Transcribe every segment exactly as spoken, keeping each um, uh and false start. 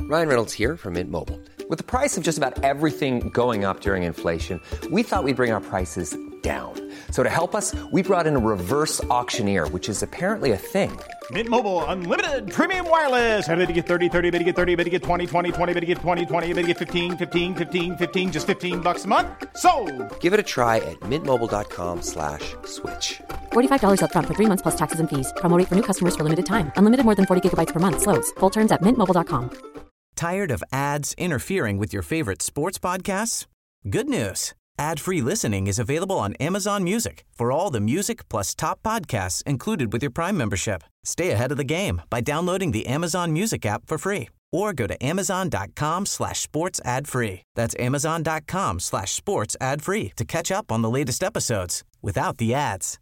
Ryan Reynolds here from Mint Mobile. With the price of just about everything going up during inflation, we thought we'd bring our prices down. So to help us, we brought in a reverse auctioneer, which is apparently a thing. Mint Mobile Unlimited Premium Wireless. How to get thirty, thirty, how to get thirty, how to get twenty, twenty, twenty, how to get twenty, twenty, how to get fifteen, fifteen, fifteen, fifteen, just fifteen bucks a month? Sold! Give it a try at mintmobile.com slash switch. forty-five dollars up front for three months plus taxes and fees. Promo rate for new customers for limited time. Unlimited more than forty gigabytes per month. Slows full terms at mint mobile dot com. Tired of ads interfering with your favorite sports podcasts? Good news. Ad-free listening is available on Amazon Music for all the music plus top podcasts included with your Prime membership. Stay ahead of the game by downloading the Amazon Music app for free or go to amazon.com slash sports ad free. That's amazon.com slash sports ad free to catch up on the latest episodes without the ads.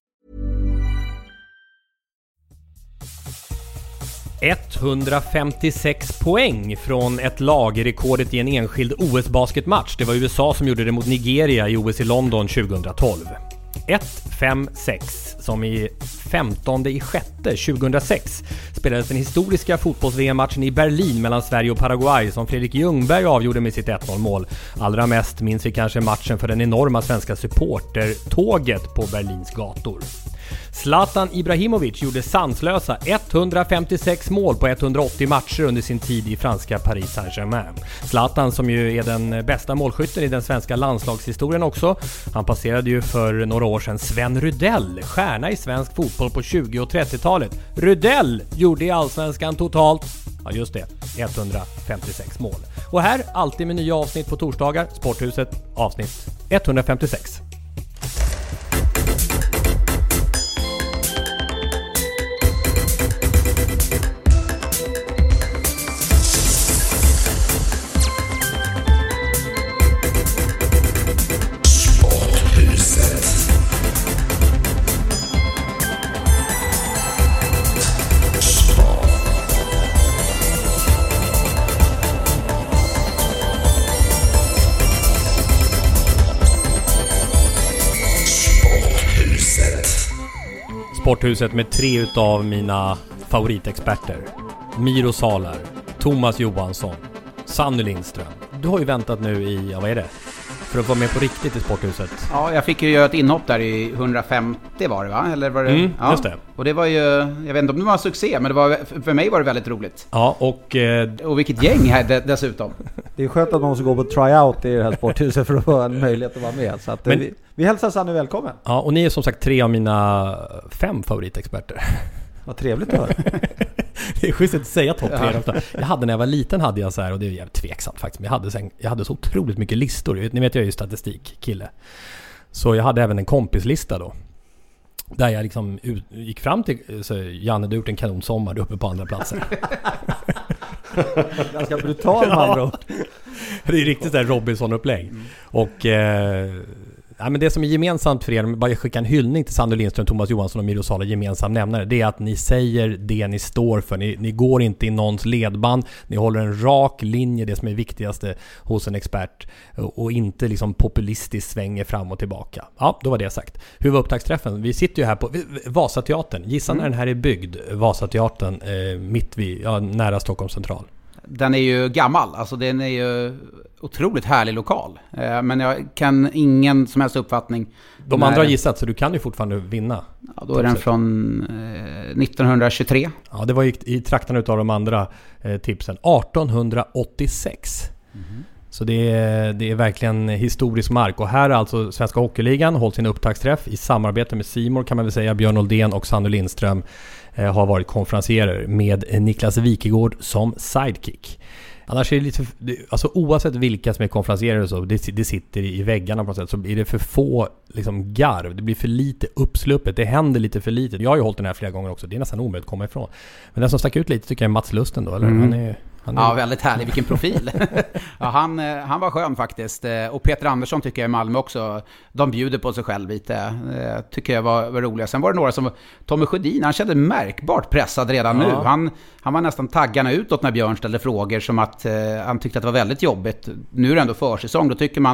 etthundrafemtiosex poäng från ett lag i rekordet i en enskild O S-basketmatch. Det var U S A som gjorde det mot Nigeria i O S i London tjugohundratolv. ett fem sex som i femtonde i sjätte tjugohundrasex spelades den historiska fotbolls-V M-matchen i Berlin mellan Sverige och Paraguay som Fredrik Ljungberg avgjorde med sitt ett noll mål. Allra mest minns vi kanske matchen för den enorma svenska supportertåget på Berlins gator. Zlatan Ibrahimovic gjorde sanslösa etthundrafemtiosex mål på etthundraåttio matcher under sin tid i franska Paris Saint-Germain. Zlatan som ju är den bästa målskytten i den svenska landslagshistorien också. Han passerade ju för några år sedan Sven Rydell, stjärna i svensk fotboll på tjugo- och trettiotalet. Rydell gjorde i allsvenskan totalt, ja just det, etthundrafemtiosex mål. Och här, alltid med nya avsnitt på torsdagar, Sporthuset avsnitt etthundrafemtiosex. Sporthuset med tre utav mina favoritexperter. Miro Salar, Thomas Johansson, Sanny Lindström. Du har ju väntat nu i, ja vad är det? För att vara med på riktigt i Sporthuset. Ja, jag fick ju göra ett inhopp där i hundrafemtio var det va? Eller var det? Mm, ja. Just det. Och det var ju, jag vet inte om det var en succé, men det var, för mig var det väldigt roligt. Ja, och... Eh, och vilket gäng här dessutom. Det är skönt att man måste gå på tryout i det här Sporthuset för att få en möjlighet att vara med. Så att men, vi, vi hälsar Sanny välkommen. Ja, och ni är som sagt tre av mina fem favoritexperter. Vad trevligt att höra. Det är schysst att säga topp tre. Jag hade när jag var liten hade jag så här, och det är jävligt tveksamt faktiskt, men jag hade, sen, jag hade så otroligt mycket listor. Ni vet, jag är ju statistikkille. Så jag hade även en kompislista då. Där jag liksom ut, gick fram till så Janne, du har gjort en kanonsommar uppe på andra platser. Ganska brutal man då. Det är riktigt där Robinson-upplägg. Mm. Och... Eh, Ja, men det som är gemensamt för er, bara jag skickar en hyllning till Sanny Lindström, Thomas Johansson och Miro Salar, gemensam nämnare, det är att ni säger det ni står för. Ni, ni går inte i någons ledband, ni håller en rak linje, det som är viktigaste hos en expert, och, och inte liksom populistiskt svänger fram och tillbaka. Ja, då var det sagt. Hur var upptaktsträffen? Vi sitter ju här på Vasateatern. Gissa mm. när den här är byggd, Vasateatern, eh, mitt vid, ja, nära Stockholms central. Den är ju gammal, alltså den är ju otroligt härlig lokal. Men jag kan ingen som helst uppfattning. De andra har gissat, så du kan ju fortfarande vinna. Ja, då är den från eh, nittonhundratjugotre. Ja, det var i, i trakten utav de andra eh, tipsen. artonhundraåttiosex. Mm. Så det är, det är verkligen historisk mark. Och här har alltså Svenska Hockeyligan hållit sin upptaktsträff i samarbete med C More, kan man väl säga. Björn Oldén och Sanny Lindström eh, har varit konferencierer med Niklas Wikegård som sidekick. Annars är det lite, alltså oavsett vilka som är konferencierer och så, det, det sitter i väggarna på något sätt, så blir det för få liksom garv, det blir för lite uppsluppet, det händer lite för lite. Jag har ju hållit den här flera gånger också, det är nästan omöjligt att komma ifrån. Men den som stack ut lite tycker jag är Mats Lusten då, eller? Mm. Han är, han är... Ja, väldigt härlig, vilken profil. Ja, han, han var skön faktiskt. Och Peter Andersson tycker jag i Malmö också, de bjuder på sig själv lite, tycker jag var, var roliga. Sen var det några som, Tommy Sjödin, han kände märkbart pressad redan ja. nu. Han, han var nästan taggarna utåt när Björn ställde frågor, som att eh, han tyckte att det var väldigt jobbigt. Nu är det ändå försäsong, då tycker man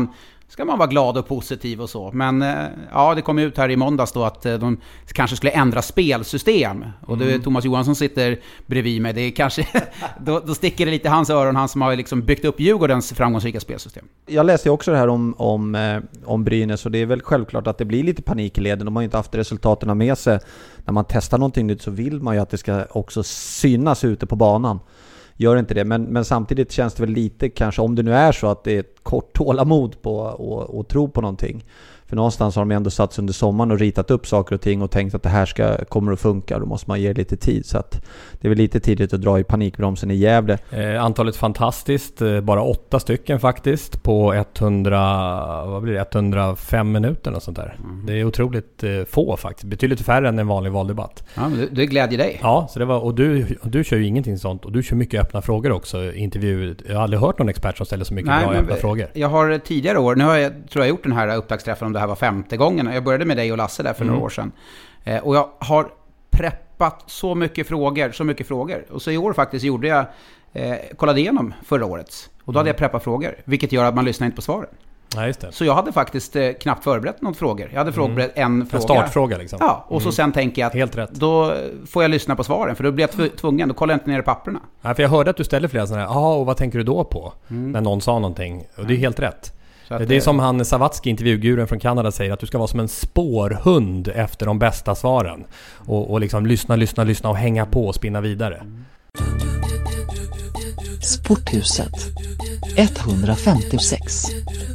ska man vara glad och positiv och så. Men ja, det kom ut här i måndags då att de kanske skulle ändra spelsystem. Och det, mm. Thomas Johansson sitter bredvid mig. Det är kanske, då, då sticker det lite i hans öron, han som har liksom byggt upp Djurgårdens framgångsrika spelsystem. Jag läste också det här om, om, om Brynäs, och det är väl självklart att det blir lite panik i leden. De har ju inte haft resultaten med sig. När man testar någonting nytt så vill man ju att det ska också synas ute på banan. Gör inte det, men, men samtidigt känns det väl lite, kanske om det nu är så att det är ett kort tålamod på att och tro på någonting. För någonstans har de ändå satt under sommaren och ritat upp saker och ting och tänkt att det här ska, kommer att funka. Då måste man ge lite tid, så att det är väl lite tidigt att dra i panikbromsen i Gävle. Eh, antalet fantastiskt, eh, bara åtta stycken faktiskt på hundra, vad blir det, hundrafem minuter och sånt där. Mm. Det är otroligt eh, få faktiskt, betydligt färre än en vanlig valdebatt. Ja, men det, det glädjer dig. Ja, så det var, och du, och du kör ju ingenting sånt, och du kör mycket öppna frågor också, intervjuer. Jag har aldrig hört någon expert som ställer så mycket Nej, bra öppna frågor. Jag har tidigare år, nu har jag, tror jag gjort den här upptaktsträffen om det här var femte gången. Jag började med dig och Lasse där för mm. några år sedan. Eh, och jag har preppat så mycket frågor, så mycket frågor. Och så i år faktiskt gjorde jag, eh, kollade igenom förra årets. Och då hade jag preppat frågor, vilket gör att man lyssnar inte på svaren. Ja, just det. Så jag hade faktiskt eh, knappt förberett några frågor. Jag hade förberett mm. en fråga. En startfråga liksom. Ja, och så mm. sen tänker jag att Helt rätt. Då får jag lyssna på svaren. För då blir jag tvungen, då kollar jag inte ner i papperna. Ja, för jag hörde att du ställde flera sådana här, ja, och vad tänker du då på? Mm. När någon sa någonting. Och det är helt rätt. Att, det är som han Sawatzki, intervjuguren från Kanada, säger, att du ska vara som en spårhund efter de bästa svaren. Och, och liksom lyssna, lyssna, lyssna och hänga på och spinna vidare. Sporthuset etthundrafemtiosex.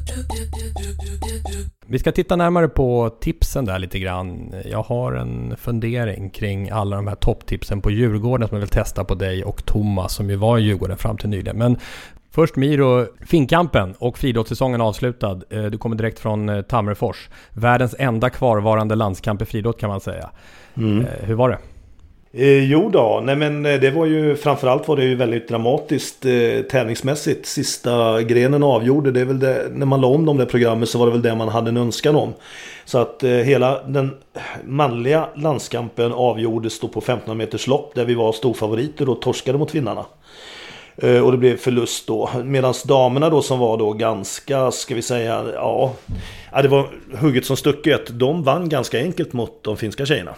Vi ska titta närmare på tipsen där lite grann. Jag har en fundering kring alla de här topptipsen på Djurgården som jag vill testa på dig och Thomas, som ju var i Djurgården fram till nyligen. Men först Miro, Finnkampen och friidrottssäsongen avslutad. Du kommer direkt från Tammerfors. Världens enda kvarvarande landskamp i friidrott kan man säga. Mm. Hur var det? Eh, jo då, nej men det var ju, framförallt var det ju väldigt dramatiskt eh, tävlingsmässigt. Sista grenen avgjorde, det är väl det, när man la om de där programmen så var det väl det man hade en önskan om. Så att eh, hela den manliga landskampen avgjordes då på femton meters lopp, där vi var storfavoriter och torskade mot vinnarna. Eh, och det blev förlust då. Medan damerna då, som var då ganska, ska vi säga, ja, ja det var hugget som stucket. De vann ganska enkelt mot de finska tjejerna.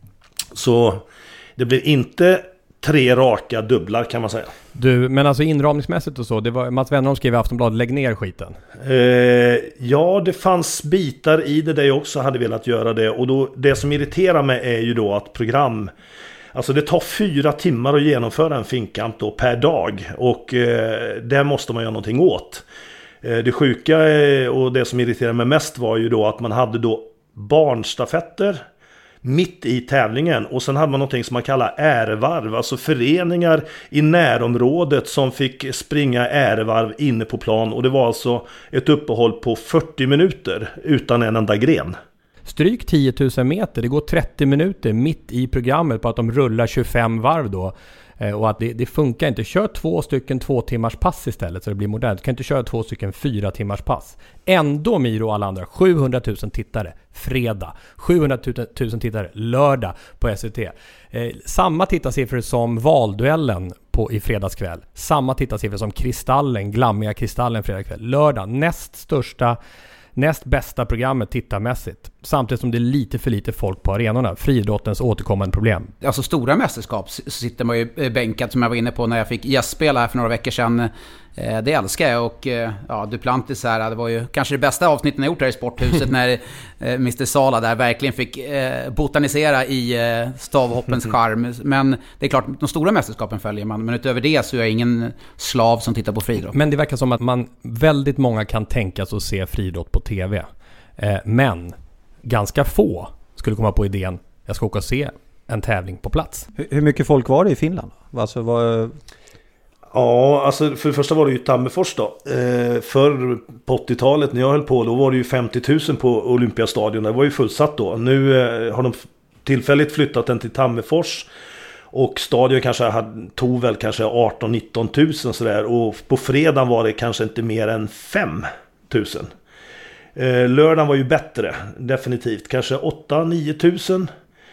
Så det blir inte tre raka dubblar, kan man säga. Du, men alltså inramningsmässigt och så, det var, Mats Wennerholm skrev i Aftonbladet, lägg ner skiten. Eh, ja, det fanns bitar i det där jag också hade velat göra det. Och då, det som irriterar mig är ju då att program, alltså det tar fyra timmar att genomföra en finnkamp då per dag. Och eh, där måste man göra någonting åt. Eh, det sjuka är, och det som irriterar mig mest var ju då att man hade då barnstafetter mitt i tävlingen, och sen hade man någonting som man kallar ärevarv, alltså föreningar i närområdet som fick springa ärevarv inne på plan, och det var alltså ett uppehåll på fyrtio minuter utan en enda gren. Stryk tio tusen meter, det går trettio minuter mitt i programmet på att de rullar tjugofem varv då. Och att det, det funkar inte. Kör två stycken två timmars pass istället så det blir modernt. Du kan inte köra två stycken fyra timmars pass. Ändå Miro och alla andra, sjuhundratusen tittare fredag, sjuhundratusen tittare lördag på S V T. Eh, samma tittarsiffror som valduellen på, i fredagskväll. Samma tittarsiffror som Kristallen, glammiga Kristallen fredagskväll. Lördag, näst största, näst bästa programmet tittarmässigt. Samtidigt som det är lite för lite folk på arenorna. Friidrottens återkommande problem. Alltså stora mästerskap så sitter man ju bänkad, som jag var inne på när jag fick gästspela här för några veckor sedan. Det älskar jag. Och ja, Duplantis här, det var ju kanske det bästa avsnitten jag gjort här i Sporthuset när mister Sala där verkligen fick botanisera i stavhoppens charm. Men det är klart, de stora mästerskapen följer man. Men utöver det så är jag ingen slav som tittar på friidrott. Men det verkar som att man väldigt många kan tänka sig att se friidrott på tv. Men ganska få skulle komma på idén, jag ska åka och se en tävling på plats. Hur, hur mycket folk var det i Finland? Alltså, var... Ja, alltså för det första var det ju Tammerfors då. Eh, för på åttiotalet när jag höll på, då var det ju femtio tusen på Olympiastadion. Det var ju fullsatt då. Nu eh, har de tillfälligt flyttat den till Tammerfors. Och stadion kanske hade, tog väl kanske arton nitton tusen sådär. Och på fredagen var det kanske inte mer än fem tusen. Eh, lördagen var ju bättre, definitivt. Kanske åtta nio tusen.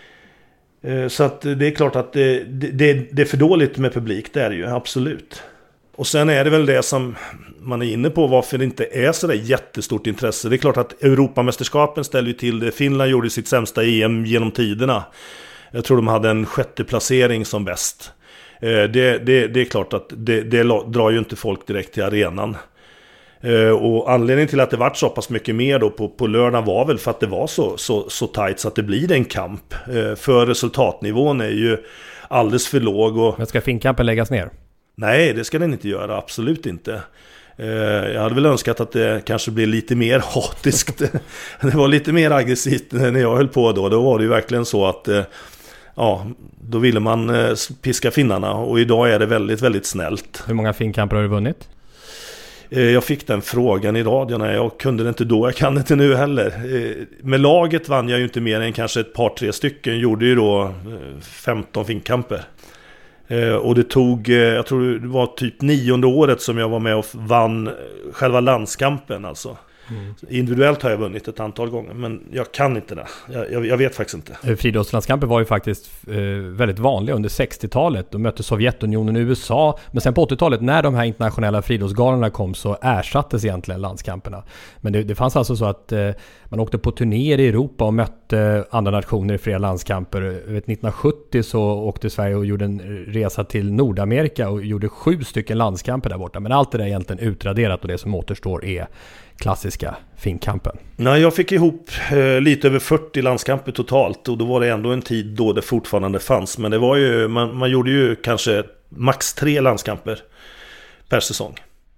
Eh, så att det är klart att det, det, det är för dåligt med publik, det är det ju, absolut. Och sen är det väl det som man är inne på varför det inte är så där jättestort intresse. Det är klart att Europamästerskapen ställer ju till det. Finland gjorde sitt sämsta E M genom tiderna. Jag tror de hade en sjätte placering som bäst. Det, det, det är klart att det, det drar ju inte folk direkt till arenan. Och anledningen till att det vart så pass mycket mer då på, på lördagen var väl för att det var så, så, så tajt så att det blir en kamp. För resultatnivån är ju alldeles för låg. Och... Men ska finkampen läggas ner? Nej, det ska den inte göra, absolut inte. Jag hade väl önskat att det kanske blir lite mer hatiskt. Det var lite mer aggressivt när jag höll på då. Då var det ju verkligen så att ja, då ville man piska finnarna. Och idag är det väldigt, väldigt snällt. Hur många finkamper har du vunnit? Jag fick den frågan i radion. Jag kunde det inte då, jag kan det inte nu heller. Med laget vann jag ju inte mer än kanske ett par, tre stycken. Gjorde ju då femton finkamper. Och det tog, jag tror det var typ nionde året som jag var med och vann själva landskampen alltså. Mm. Individuellt har jag vunnit ett antal gånger, men jag kan inte det. Jag, jag, jag vet faktiskt inte. Friidrottslandskamper var ju faktiskt eh, väldigt vanliga under sextiotalet. Då mötte Sovjetunionen och U S A. Men sen på åttiotalet, när de här internationella friidrottsgalorna kom, så ersattes egentligen landskamperna. Men det, det fanns alltså så att eh, man åkte på turnéer i Europa och mötte andra nationer i flera landskamper. nittonhundrasjuttio så åkte Sverige och gjorde en resa till Nordamerika och gjorde sju stycken landskamper där borta. Men allt det där är egentligen utraderat, och det som återstår är klassiska finkampen. Nej, jag fick ihop eh, lite över fyrtio landskamper totalt, och då var det ändå en tid då det fortfarande fanns. Men det var ju, man, man gjorde ju kanske max tre landskamper per säsong.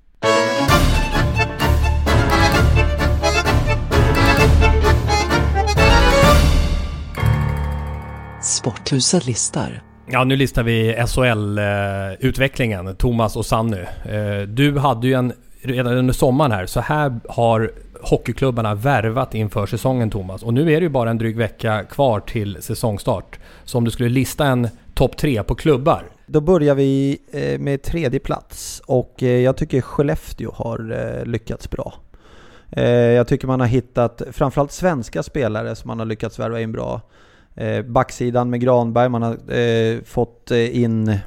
Sporthuset listar. Ja, nu listar vi S H L-utvecklingen, Thomas och Sanny. Du hade ju en, redan under sommaren här, så här har hockeyklubbarna värvat inför säsongen, Thomas. Och nu är det ju bara en dryg vecka kvar till säsongstart. Så om du skulle lista en topp tre på klubbar. Då börjar vi med tredje plats, och jag tycker Skellefteå har lyckats bra. Jag tycker man har hittat framförallt svenska spelare som man har lyckats värva in bra. Backsidan med Granberg, man har eh, fått in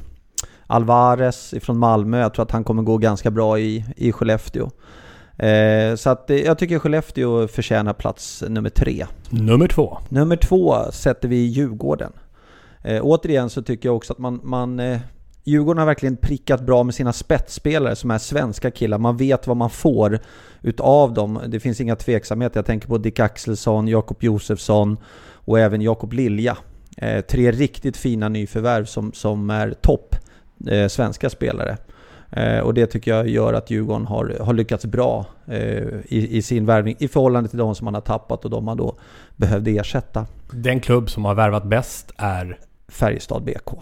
Alvarez från Malmö. Jag tror att han kommer gå ganska bra i, i Skellefteå. Eh, så att, eh, jag tycker Skellefteå förtjänar plats nummer tre. Nummer två. Nummer två sätter vi Djurgården. Eh, återigen så tycker jag också att man, man eh, Djurgården har verkligen prickat bra med sina spetsspelare som är svenska killar. Man vet vad man får utav dem. Det finns inga tveksamheter. Jag tänker på Dick Axelsson, Jakob Josefsson och även Jakob Lilja. Eh, tre riktigt fina nyförvärv som, som är topp eh, svenska spelare. Eh, och det tycker jag gör att Djurgården har, har lyckats bra eh, i, i sin värvning i förhållande till de som man har tappat och de man då behövde ersätta. Den klubb som har värvat bäst är Färjestad B K.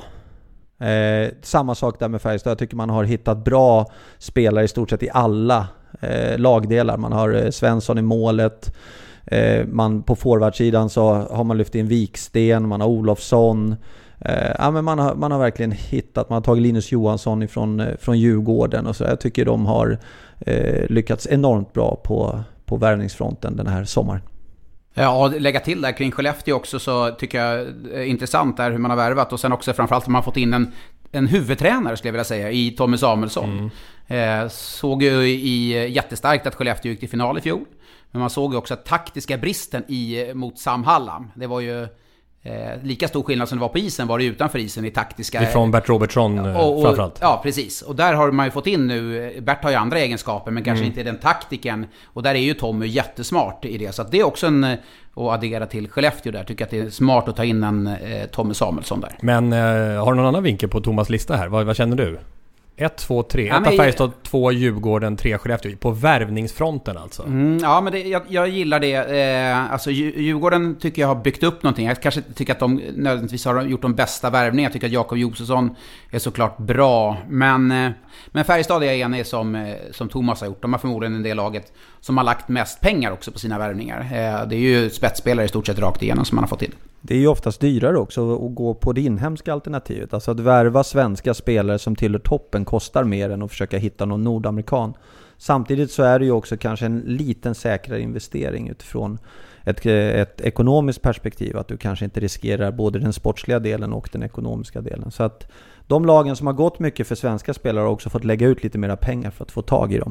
Eh, samma sak där med Färjestad. Jag tycker man har hittat bra spelare i stort sett i alla eh, lagdelar. Man har eh, Svensson i målet. Eh, man, på forwardsidan så har man lyft in Viksten, man har Olofsson. Eh, ja, men man, har, man har verkligen hittat, man har tagit Linus Johansson ifrån, eh, från Djurgården och så. Jag tycker de har eh, lyckats enormt bra på, på värvningsfronten den här sommaren. Ja, och lägga till där kring Skellefteå också, så tycker jag är intressant där hur man har värvat, och sen också framförallt har man fått in en, en huvudtränare skulle jag vilja säga i Tommy Samuelsson. Mm. Eh, såg ju i jättestarkt att Skellefteå gick till final i fjol, men man såg ju också att taktiska bristen i, mot Sam Hallam, det var ju eh, lika stor skillnad som det var på isen, var det utanför isen i taktiska... Ifrån Bert Robertsson och, och, framförallt. Ja, precis. Och där har man ju fått in nu, Bert har ju andra egenskaper, men kanske mm. inte den taktiken. Och där är ju Tommy jättesmart i det. Så att det är också en, att addera till Skellefteå där. Tycker att det är smart att ta in en eh, Tommy Samuelsson där. Men eh, har du någon annan vinkel på Thomas lista här? Vad, vad känner du? ett, två, tre. Ja, ett av Färjestad, två Djurgården, tre Skellefteå. På värvningsfronten alltså. Mm, ja, men det, jag, jag gillar det. Eh, alltså Djurgården tycker jag har byggt upp någonting. Jag kanske tycker att de nödvändigtvis har gjort de bästa värvningarna. Jag tycker att Jakob Josefsson är såklart bra. Men, eh, men Färjestad är jag enig som, eh, som Thomas har gjort. De har förmodligen en del laget som har lagt mest pengar också på sina värvningar. Eh, det är ju spetsspelare i stort sett rakt igenom som man har fått in. Det är ju oftast dyrare också att gå på det inhemska alternativet. Alltså att värva svenska spelare som tillhör toppen kostar mer än att försöka hitta någon nordamerikan. Samtidigt så är det ju också kanske en liten säkrare investering utifrån ett, ett ekonomiskt perspektiv. Att du kanske inte riskerar både den sportsliga delen och den ekonomiska delen. Så att de lagen som har gått mycket för svenska spelare har också fått lägga ut lite mera pengar för att få tag i dem.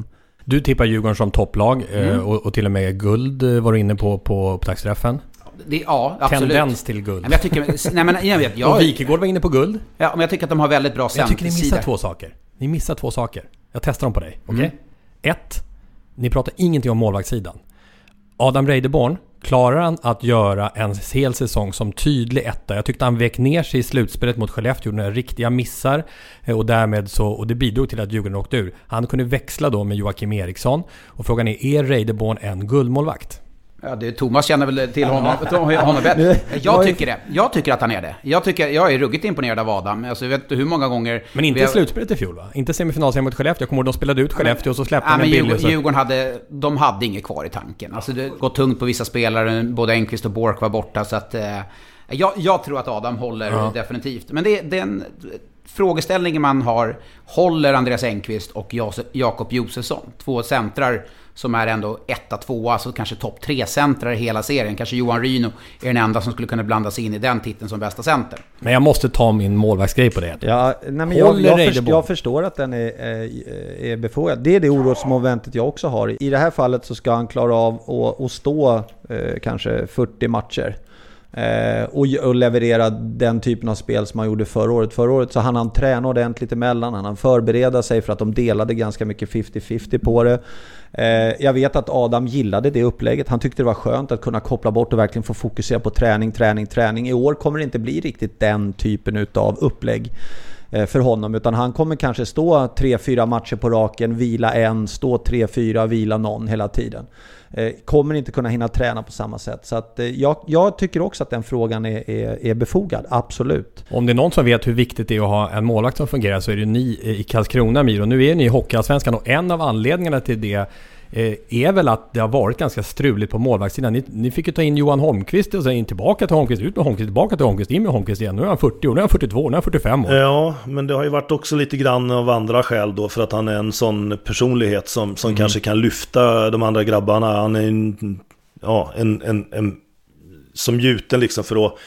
Du tippar Djurgården som topplag Mm. och, och till och med guld var du inne på på upptaktsträffen. Det, ja, absolut. Tendens till guld. Men jag tycker, nej, men jag vet, jag, och Wikegård var inne på guld. Ja, men jag tycker att de har väldigt bra Jag tycker ni missar sidor. två saker. Ni missar två saker. Jag testar dem på dig. Okej? Okay? Mm. Ett. Ni pratar ingenting om målvaktssidan. Adam Reideborn, klarar han att göra en hel säsong som tydlig etta? Jag tyckte han vek ner sig i slutspelet mot Skellefteå, gjorde några riktiga missar och därmed så, och det bidrog till att Djurgården åkte ur. Han kunde växla då med Joakim Eriksson och frågan är, är Reideborn en guldmålvakt? Ja, det, Thomas känner väl till honom, honom bättre. Jag tycker det. Jag tycker att han är det. Jag, tycker, jag är ruggigt imponerad av Adam. Alltså, jag vet inte hur många gånger... Men inte i slutspelet i fjol, va? Inte semifinalserien mot Skellefteå. Jag kommer ihåg, de spelade ut Skellefteå och så släppte han ja, en bild. Djurgården, Djurgården hade, de hade inget kvar i tanken. Alltså, det går tungt på vissa spelare. Både Enqvist och Bork var borta. Så att, eh, jag, jag tror att Adam håller ja. definitivt. Men det är den frågeställningen man har. Håller Andreas Enqvist och Jakob Josefsson? Två centrar som är ändå etta, tvåa, alltså kanske topp tre centrar i hela serien. Kanske Johan Ryno är den enda som skulle kunna blanda sig in i den titeln som bästa center. Men jag måste ta min målvaktsgrej på det. Ja, nej, men jag, jag, förstår, jag förstår att den är, är, är befogad. Det är det orosmomentet jag också har. I det här fallet så ska han klara av att, att stå eh, kanske fyrtio matcher. Eh, och, och leverera den typen av spel som han gjorde förra året. Förra året så hann han träna ordentligt emellan. Han hann förbereda sig för att de delade ganska mycket femtio femtio på det. Eh, jag vet att Adam gillade det upplägget. Han tyckte det var skönt att kunna koppla bort och verkligen få fokusera på träning, träning, träning. I år kommer det inte bli riktigt den typen av upplägg eh, för honom. Utan han kommer kanske stå tre, fyra matcher på raken, vila en, stå tre, fyra, vila någon hela tiden. Kommer inte kunna hinna träna på samma sätt. Så att jag, jag tycker också att den frågan är, är, är befogad, absolut. Om det är någon som vet hur viktigt det är att ha en målvakt som fungerar så är det ni i Karlskrona, Miro. Nu är ni i Hockeyallsvenskan och en av anledningarna till det är väl att det har varit ganska struligt på målvaktssidan. Ni, ni fick ju ta in Johan Holmqvist och sen tillbaka till Holmqvist, ut med Holmqvist, tillbaka till Holmqvist, in med Holmqvist igen. Nu är han fyrtio år, nu är han fyrtiotvå år, nu är han fyrtiofem år. Ja, men det har ju varit också lite grann av andra skäl då, för att han är en sån personlighet som, som mm. kanske kan lyfta de andra grabbarna. Han är en, ja, en, en, en som gjuten liksom för att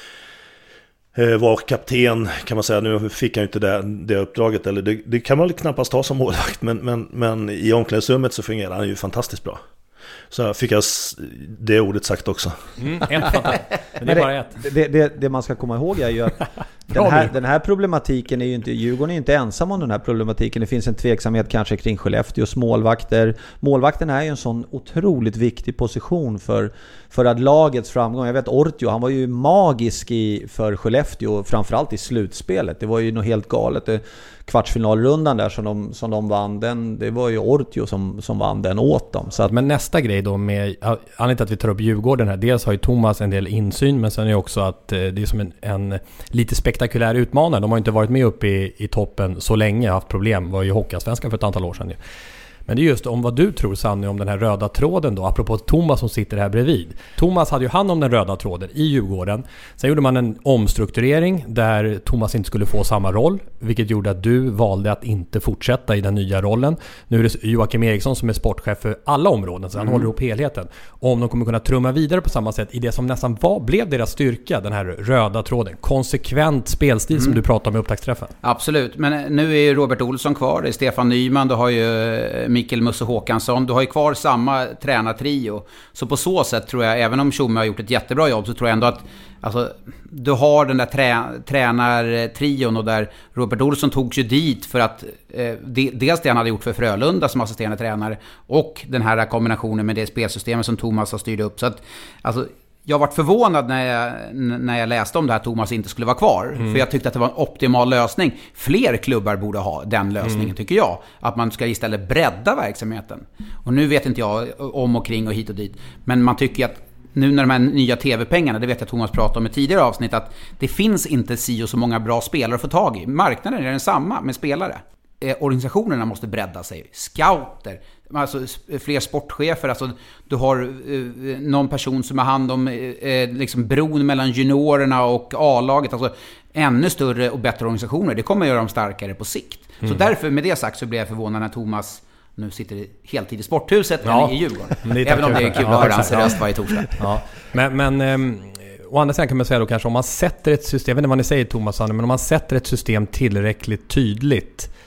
var kapten kan man säga. Nu fick han ju inte det, det uppdraget, eller det, det kan man väl knappast ha som målvakt, men, men, men i omklädningsrummet så fungerar han ju fantastiskt bra. Så fick jag det ordet sagt också. Mm, ett det är bara ett. Det, det, det man ska komma ihåg är ju att den här, den här problematiken är ju inte, Djurgården är ju inte ensam om den här problematiken. Det finns en tveksamhet kanske kring Skellefteås målvakter. Målvakten är ju en sån otroligt viktig position för, för att lagets framgång. Jag vet Ortio, han var ju magisk i, för Skellefteå, framförallt i slutspelet. Det var ju något helt galet. Det, kvartsfinalrundan där som de, som de vann, den, det var ju Ortio som, som vann den åt dem. Så att, men nästa grej då med, anledningen till att vi tar upp Djurgården här, dels har ju Thomas en del insyn, men sen är det också att det är som en, en lite spektakulär utmanare. De har inte varit med uppe i, i toppen så länge, haft problem, var ju Hockeyallsvenskan för ett antal år sedan ju. Men det är just om vad du tror, Sanny, om den här röda tråden då, apropå Thomas som sitter här bredvid. Thomas hade ju hand om den röda tråden i Djurgården. Sen gjorde man en omstrukturering där Thomas inte skulle få samma roll, vilket gjorde att du valde att inte fortsätta i den nya rollen. Nu är det Joakim Eriksson som är sportchef för alla områden, så han mm. håller ihop helheten. Och om de kommer kunna trumma vidare på samma sätt i det som nästan var, blev deras styrka, den här röda tråden. Konsekvent spelstil mm. som du pratade om i upptaktsträffen. Absolut, men nu är ju Robert Olsson kvar, det är Stefan Nyman, du har ju Mikael Musse Håkansson, du har ju kvar samma tränartrio. Så på så sätt tror jag, även om Tjomme har gjort ett jättebra jobb, så tror jag ändå att alltså, du har den där trä, tränartrion, och där Robert Olsson tog ju dit för att eh, de, dels det han hade gjort för Frölunda som assisterande tränare, och den här kombinationen med det spelsystemet som Thomas har styrt upp. Så att, alltså, jag varit förvånad när jag, när jag läste om det här Thomas inte skulle vara kvar. Mm. För jag tyckte att det var en optimal lösning. Fler klubbar borde ha den lösningen, mm. tycker jag. Att man ska istället bredda verksamheten. Och nu vet inte jag om och kring och hit och dit. Men man tycker att nu när de här nya tv-pengarna, det vet jag Thomas pratade om i tidigare avsnitt, att det finns inte si och så många bra spelare att få tag i. Marknaden är den samma med spelare. Eh, organisationerna måste bredda sig. Scouter, alltså fler sportchefer, alltså du har eh, någon person som har hand om eh, liksom bron mellan juniorerna och A-laget, alltså ännu större och bättre organisationer. Det kommer att göra dem starkare på sikt. Mm. Så därför, med det sagt, så blir jag förvånad när Thomas nu sitter heltid i Sporthuset, ja, eller i Djurgården. Även om det är kul att höra hans röst varje torsdag. Ja. Men, men ähm, å andra sidan kan man säga då kanske, om man sätter ett system, jag vet inte vad ni säger Thomas, men om man sätter ett system tillräckligt tydligt,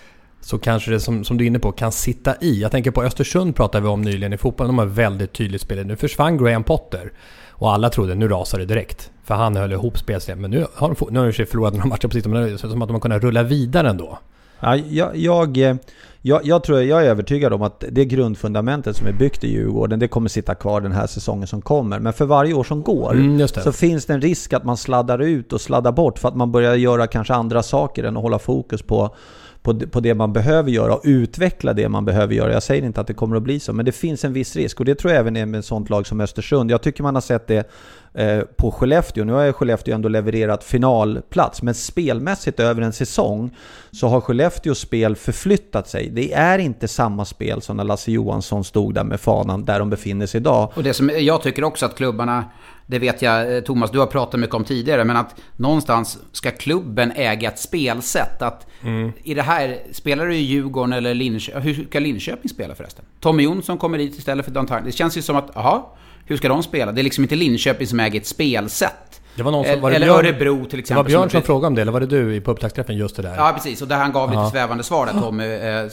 så kanske det som, som du är inne på kan sitta i. Jag tänker på Östersund pratade vi om nyligen i fotbollen. De har väldigt tydligt spelat. Nu försvann Graham Potter och alla trodde nu rasar det direkt. För han höll ihop spelsystemet. Men nu har de, nu har de förlorat några matcher på sitt, men det är som att de har kunnat rulla vidare ändå. Ja, jag, jag, jag, jag tror jag är övertygad om att det grundfundamentet som är byggt i Djurgården, det kommer sitta kvar den här säsongen som kommer. Men för varje år som går mm, så finns det en risk att man sladdar ut och sladdar bort för att man börjar göra kanske andra saker än att hålla fokus på På, på det man behöver göra och utveckla det man behöver göra. Jag säger inte att det kommer att bli så, men det finns en viss risk och det tror jag även är med ett sånt lag som Östersund. Jag tycker man har sett det eh, på Skellefteå. Nu har Skellefteå ändå levererat finalplats, men spelmässigt över en säsong så har Skellefteås spel förflyttat sig. Det är inte samma spel som när Lasse Johansson stod där med fanan där de befinner sig idag. Och det som jag tycker också att klubbarna, det vet jag Thomas, du har pratat mycket om tidigare, men att någonstans ska klubben äga ett spelsätt. Att mm. i det här, spelar du i Djurgården eller Linköping, hur ska Linköping spela förresten? Tommy Jonsson kommer dit istället för Dan Tang. Det känns ju som att, aha, hur ska de spela? Det är liksom inte Linköping som äger ett spelsätt. Det var någon som, var det eller Björn, Örebro till exempel. Det var Björn som, som frågade om det, eller var det du på upptaktsträffen just det där? Ja, precis. Och där han gav lite svävande svar där, Tommy.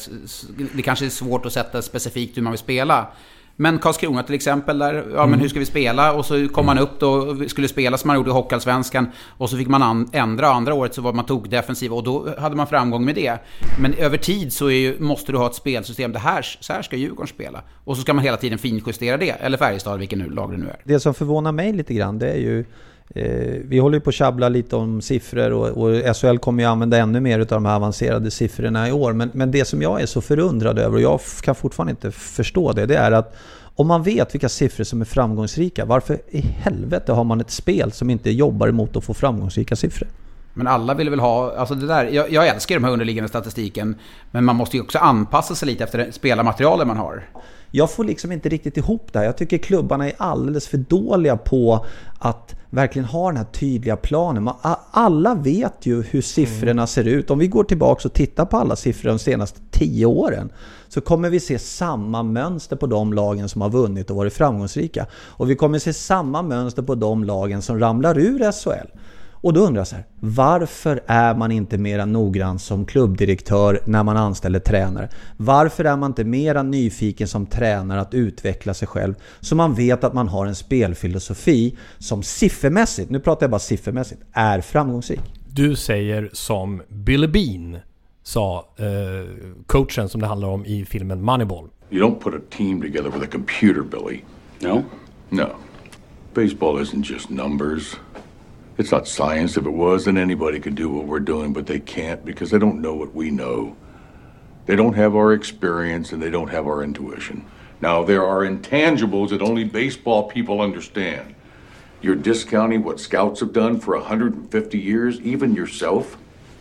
Det kanske är svårt att sätta specifikt hur man vill spela. Men Karlskrona till exempel, där, ja men mm. hur ska vi spela? Och så kom man upp då och skulle spela som man gjorde i Hockeyallsvenskan. Och så fick man an- ändra, andra året så var man tog defensiv och då hade man framgång med det. Men över tid så är ju, måste du ha ett spelsystem, det här, så här ska Djurgården spela. Och så ska man hela tiden finjustera det, eller Färjestad, vilken nu lag det nu är. Det som förvånar mig lite grann, det är ju eh, vi håller ju på att tjabbla lite om siffror och, och S H L kommer ju använda ännu mer av de här avancerade siffrorna i år. Men, men det som jag är så förundrad över, och jag kan fortfarande inte förstå det, det är att om man vet vilka siffror som är framgångsrika, varför i helvete har man ett spel som inte jobbar emot att få framgångsrika siffror? Men alla vill väl ha, alltså det där, jag, jag älskar de här underliggande statistiken, men man måste ju också anpassa sig lite efter det spelarmaterialet man har. Jag får liksom inte riktigt ihop det här. Jag tycker klubbarna är alldeles för dåliga på att verkligen ha den här tydliga planen. Man, alla vet ju hur siffrorna mm. ser ut. Om vi går tillbaka och tittar på alla siffror de senaste tio åren så kommer vi se samma mönster på de lagen som har vunnit och varit framgångsrika. Och vi kommer se samma mönster på de lagen som ramlar ur S H L. Och då undrar jag så här, varför är man inte mera noggrann som klubbdirektör när man anställer tränare? Varför är man inte mera nyfiken som tränare att utveckla sig själv så man vet att man har en spelfilosofi som siffermässigt, nu pratar jag bara siffermässigt, är framgångsrik? Du säger som Billy Bean sa, eh, coachen som det handlar om i filmen Moneyball. You don't put a team together with a computer, Billy. No? No. Baseball isn't just numbers. It's not science. If it was, then anybody could do what we're doing, but they can't because they don't know what we know. They don't have our experience and they don't have our intuition. Now, there are intangibles that only baseball people understand. You're discounting what scouts have done for one hundred fifty years, even yourself?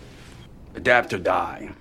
Adapt or die.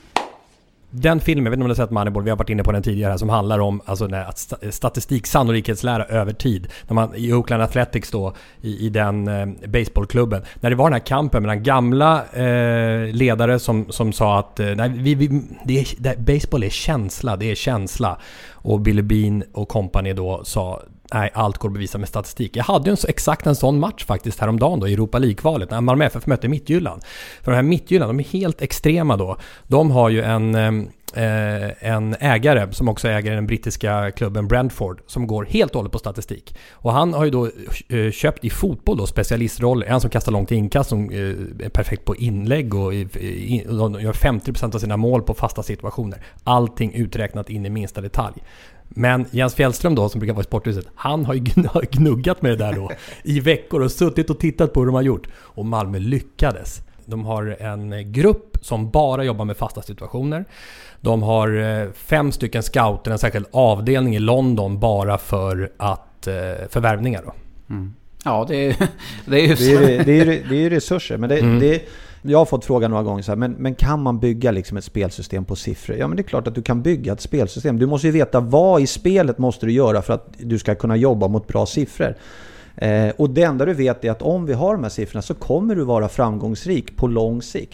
Den filmen, jag vet inte om du har sett Moneyball, vi har varit inne på den tidigare här, som handlar om alltså, när, statistik, sannolikhetslära över tid. När man i Oakland Athletics då, i, i den eh, baseballklubben, när det var den här kampen mellan gamla eh, ledare som, som sa att eh, nej, vi, vi, det är, det, baseball är känsla, det är känsla. Och Billy Bean och company då sa, nej, allt går att bevisa med statistik. Jag hade ju en, exakt en sån match faktiskt häromdagen då i Europa League-kvalet när Malmö F F mötte Midtjylland. För de här Midtjylland, de är helt extrema då. De har ju en, eh, en ägare som också äger den brittiska klubben Brentford som går helt och hållet på statistik. Och han har ju då eh, köpt i fotboll då specialistroller. En som kastar långt inkast, som eh, är perfekt på inlägg och, i, i, och de gör femtio procent av sina mål på fasta situationer. Allting uträknat in i minsta detalj. Men Jens Fjällström då, som brukar vara i Sporthuset, han har ju gnuggat med det där då i veckor och suttit och tittat på hur de har gjort. Och Malmö lyckades. De har en grupp som bara jobbar med fasta situationer. De har fem stycken scouter, en särskild avdelning i London bara för att för värvningar då. Mm. Ja, det är, det är ju det är, det är, det är ju resurser, men det, mm. det jag har fått frågan några gånger så här, men, men kan man bygga liksom ett spelsystem på siffror? Ja, men det är klart att du kan bygga ett spelsystem. Du måste ju veta vad i spelet måste du göra för att du ska kunna jobba mot bra siffror. Eh, och det enda du vet är att om vi har de här siffrorna så kommer du vara framgångsrik på lång sikt.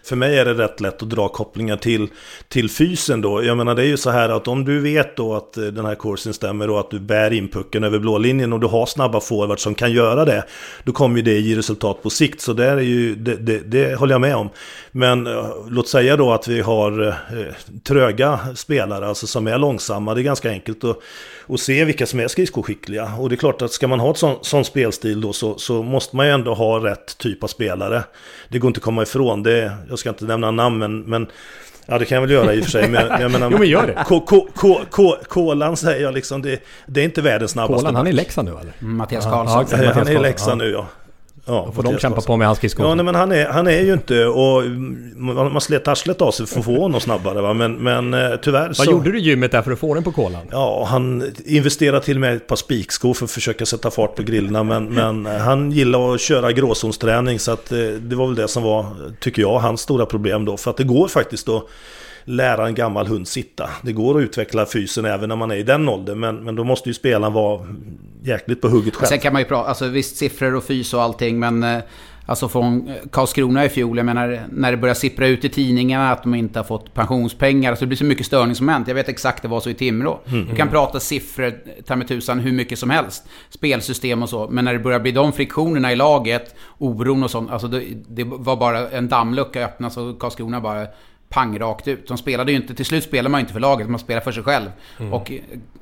för mig är det rätt lätt att dra kopplingar till, till fysen då. Jag menar det är ju så här att om du vet då att den här kursen stämmer och att du bär in pucken över blålinjen och du har snabba forwards som kan göra det, då kommer ju det ge resultat på sikt. Så där är ju, det, det, det håller jag med om. Men låt säga då att vi har eh, tröga spelare, alltså som är långsamma. Det är ganska enkelt att, att se vilka som är skridskoskickliga. Och det är klart att ska man ha ett sån, sån spelstil då så, så måste man ju ändå ha rätt typ av spelare. Det går inte att komma ifrån det. Jag ska inte nämna namn, men, men ja, det kan jag väl göra i och för sig. Men jag menar, jo, men gör det. K- K- K- K- Kolan säger jag liksom, det, det är inte världens snabbaste. Kolan, han är i Leksand nu eller? Mm, Mattias Karlsson. Ja, ja, han är i Leksand nu, ja. Ja, då får de kämpa på med hans skridskor. Ja, nej, men han är, han är ju inte, och man, man slet arslet av sig för att få honom snabbare, va? Men, men tyvärr Vad så... Vad gjorde du i gymmet där för att få den på kolan? Ja, han investerade till och med ett par spikskor för att försöka sätta fart på grillarna, men, men han gillar att köra gråzonsträning, så att det var väl det som var, tycker jag, hans stora problem då, för att det går faktiskt då lära en gammal hund sitta. Det går att utveckla fysen även när man är i den åldern, men, men då måste ju spelaren vara jäkligt på hugget själv. Sen kan man ju prata, alltså visst siffror och fys och allting, men eh, alltså från Karlskrona i fjol, jag menar när det börjar sippra ut i tidningarna att de inte har fått pensionspengar, så det blir så mycket störningsmoment. Jag vet exakt det var så i Timrå. Mm. Du kan prata siffror, ta med tusan hur mycket som helst, spelsystem och så, men när det börjar bli de friktionerna i laget, oron och sånt, alltså det, det var bara en dammlucka öppnas och Karlskrona bara pang rakt ut. De spelade ju inte, till slut spelar man inte för laget, man spelar för sig själv. Mm. Och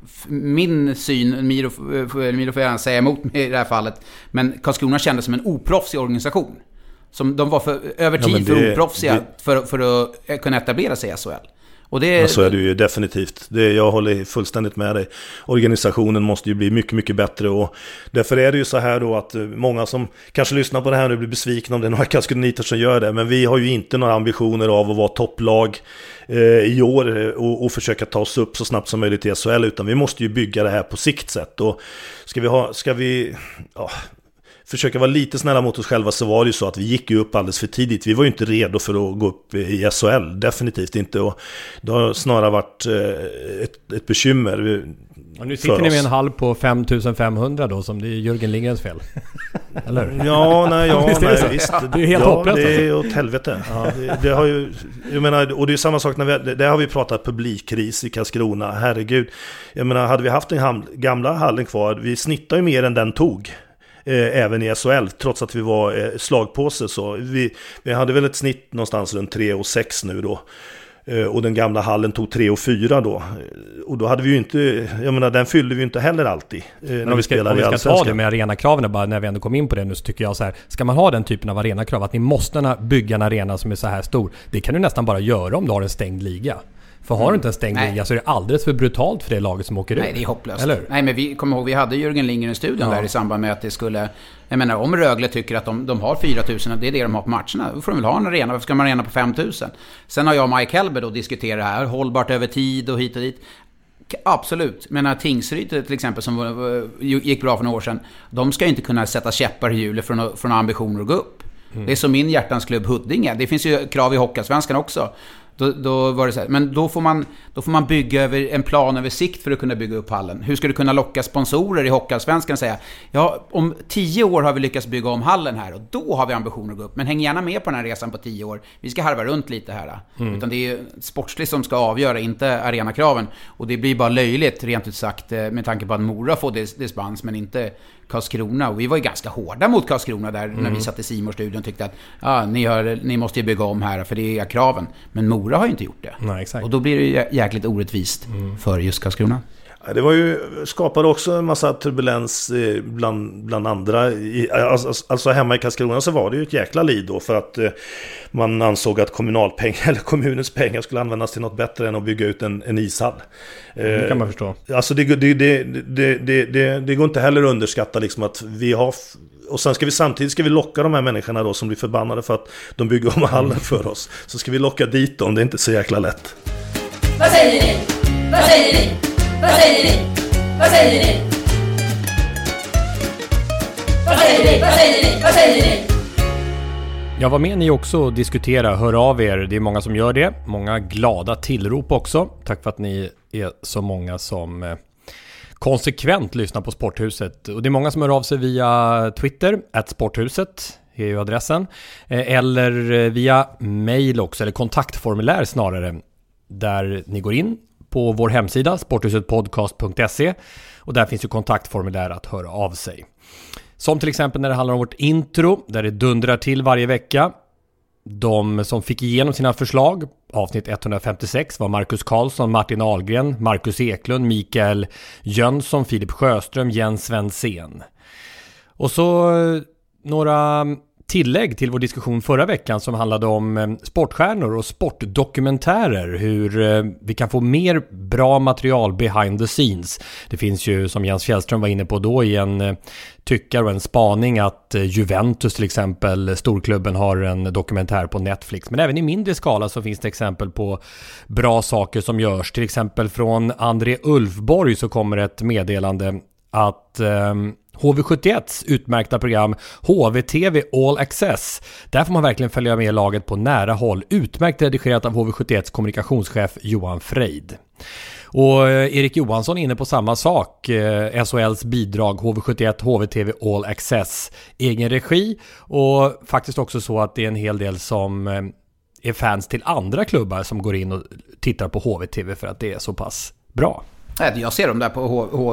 min syn, Miro, Miro får gärna säga emot mig i det här fallet, men Karlskrona kändes som en oproffsig organisation. Som de var för, över tid ja, det, för oproffsiga det, för, för att kunna etablera sig i S H L. Och det... ja, så är det ju definitivt. Det, jag håller fullständigt med dig. Organisationen måste ju bli mycket, mycket bättre, och därför är det ju så här då att många som kanske lyssnar på det här nu blir besvikna om det är några Karlskroniter som gör det, men vi har ju inte några ambitioner av att vara topplag eh, i år och, och försöka ta oss upp så snabbt som möjligt i S H L, utan vi måste ju bygga det här på sikt sätt. Och ska vi ha, ska vi... Ja, försöka vara lite snälla mot oss själva, så var det ju så att vi gick ju upp alldeles för tidigt. Vi var ju inte redo för att gå upp i S H L, definitivt inte. Och det har snarare varit ett, ett bekymmer. Och nu sitter ni med en halv på fem tusen femhundra då, som det är Jörgen Lindgrens fel. Eller? Ja, nej, ja, visst, nej, visst. Det är helt ja, hopplöst. Det är åt helvete. Ja, det, det har ju, jag menar, och det är samma sak när vi, det har vi pratat publikkris i Karlskrona. Herregud. Jag menar, hade vi haft den gamla hallen kvar, vi snittar ju mer än den tog. Även i S H L, trots att vi var slagpåse, så vi, vi hade väl ett snitt någonstans runt tre och sex nu då, och den gamla hallen tog tre och fyra då, och då hade vi ju inte, jag menar, den fyllde vi ju inte heller alltid. Men om vi ska, om vi ska ta det med arenakraven bara, när vi ändå kom in på det nu, så tycker jag så här, ska man ha den typen av arenakrav, att ni måste bygga en arena som är så här stor, det kan du nästan bara göra om du har en stängd liga. För har du inte en stängd liga så är det alldeles för brutalt för det laget som åker ut. Nej, det är hopplöst. Eller? Nej, men vi kommer ihåg, vi hade Jörgen Lindgren i studion ja. där i samband med att det skulle... Jag menar, om Rögle tycker att de, de har fyra tusen, det är det de har på matcherna, då får de väl ha en arena. Varför ska man ha en arena på fem tusen? Sen har jag och Mike Helber då diskuterat det här, hållbart över tid och hit och dit. Absolut. Jag menar, Tingsryd till exempel, som gick bra för några år sedan, de ska inte kunna sätta käppar i hjulet från, från ambitioner att gå upp. Mm. Det är som min hjärtans klubb Huddinge. Det finns ju krav i Hockeyallsvenskan också. Då, då var det så här. Men då får, man, då får man bygga över en plan över sikt för att kunna bygga upp hallen. Hur ska du kunna locka sponsorer i Hockeyallsvenskan och säga, ja, om tio år har vi lyckats bygga om hallen här, och då har vi ambitioner att gå upp. Men häng gärna med på den här resan på tio år. Vi ska harva runt lite här. Mm. Utan det är sportsligt som ska avgöra, inte arenakraven. Och det blir bara löjligt, rent ut sagt, med tanke på att Mora får dis- dispens, men inte Karlskrona. Och vi var ju ganska hårda mot Karlskrona där mm. när vi satt i Simor-studion och tyckte att ah, ni, har, ni måste ju bygga om här, för det är kraven. Men Mora har ju inte gjort det. Nej, exakt. Och då blir det jäkligt orättvist mm. för just Karlskrona. Det var ju, skapade också en massa turbulens bland, bland andra. Alltså, alltså hemma i Karlskrona så var det ju ett jäkla liv då, för att man ansåg att kommunalpengar eller kommunens pengar skulle användas till något bättre än att bygga ut en, en ishall. Det kan man förstå. Alltså det, det, det, det, det, det, det går inte heller att underskatta liksom att vi har... Och sen ska vi samtidigt ska vi locka de här människorna då som blir förbannade för att de bygger om hallen för oss. Så ska vi locka dit dem, det är inte så jäkla lätt. Vad säger ni? Vad säger ni? Vad säger ni? Vad säger ni? Vad säger ni? Vad säger ni? Vad säger ni? Jag var med ni också och diskutera, hör av er. Det är många som gör det. Många glada tillrop också. Tack för att ni är så många som konsekvent lyssnar på Sporthuset. Och det är många som hör av sig via Twitter, at Sporthuset är ju adressen. Eller via mail också, eller kontaktformulär snarare. Där ni går in på vår hemsida sporthusetpodcast punkt se och där finns ju kontaktformulär att höra av sig. Som till exempel när det handlar om vårt intro där det dundrar till varje vecka. De som fick igenom sina förslag, avsnitt etthundrafemtiosex, var Marcus Karlsson, Martin Ahlgren, Marcus Eklund, Mikael Jönsson, Filip Sjöström, Jens Svensson. Och så några tillägg till vår diskussion förra veckan som handlade om sportstjärnor och sportdokumentärer. Hur vi kan få mer bra material behind the scenes. Det finns ju, som Jens Fjällström var inne på då, i en tyckare och en spaning att Juventus till exempel, storklubben, har en dokumentär på Netflix. Men även i mindre skala så finns det exempel på bra saker som görs. Till exempel från André Ulfborg så kommer ett meddelande att um, H V sjuttioett utmärkta program H V T V All Access. Där får man verkligen följa med laget på nära håll. Utmärkt redigerat av H V sjuttioetts kommunikationschef Johan Freid. Och Erik Johansson är inne på samma sak. S H L:s bidrag H V sjuttioett H V T V All Access. Egen regi och faktiskt också så att det är en hel del som är fans till andra klubbar som går in och tittar på H V T V för att det är så pass bra. Jag ser dem där på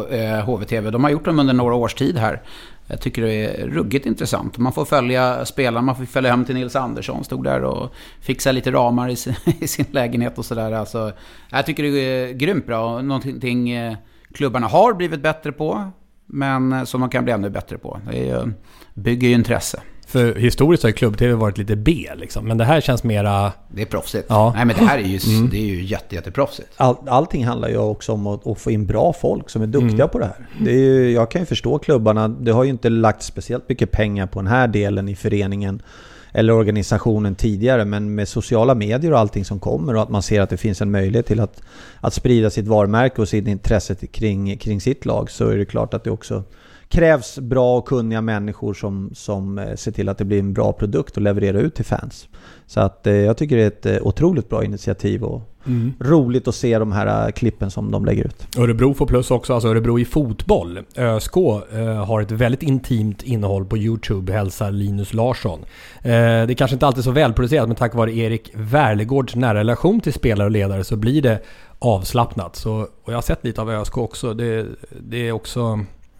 H V T V. De har gjort dem under några års tid här. Jag tycker det är ruggigt intressant. Man får följa spelarna, man får följa hem till Nils Andersson. Stod där och fixa lite ramar i sin, i sin lägenhet och sådär. Alltså, jag tycker det är grymt bra. Någonting klubbarna har blivit bättre på, men som de kan bli ännu bättre på. Det är, bygger ju intresse. För historiskt har klubb-tv varit lite B liksom, men det här känns mera... Det är proffsigt. Ja. Nej, men det här är ju, mm. det är ju jätte, jätteproffsigt. All, allting handlar ju också om att, att få in bra folk som är duktiga mm. på det här. Det är ju, jag kan ju förstå klubbarna, det har ju inte lagt speciellt mycket pengar på den här delen i föreningen eller organisationen tidigare, men med sociala medier och allting som kommer och att man ser att det finns en möjlighet till att, att sprida sitt varumärke och sitt intresse kring, kring sitt lag, så är det klart att det också krävs bra och kunniga människor som, som ser till att det blir en bra produkt och levererar ut till fans. Så att eh, jag tycker det är ett eh, otroligt bra initiativ och mm. roligt att se de här uh, klippen som de lägger ut. Örebro får plus också, alltså Örebro i fotboll. ÖSK eh, har ett väldigt intimt innehåll på YouTube, hälsar Linus Larsson. Eh, det är kanske inte alltid så välproducerat, men tack vare Erik Värlegårds nära relation till spelare och ledare så blir det avslappnat. Så, och jag har sett lite av ÖSK också. Det, det är också...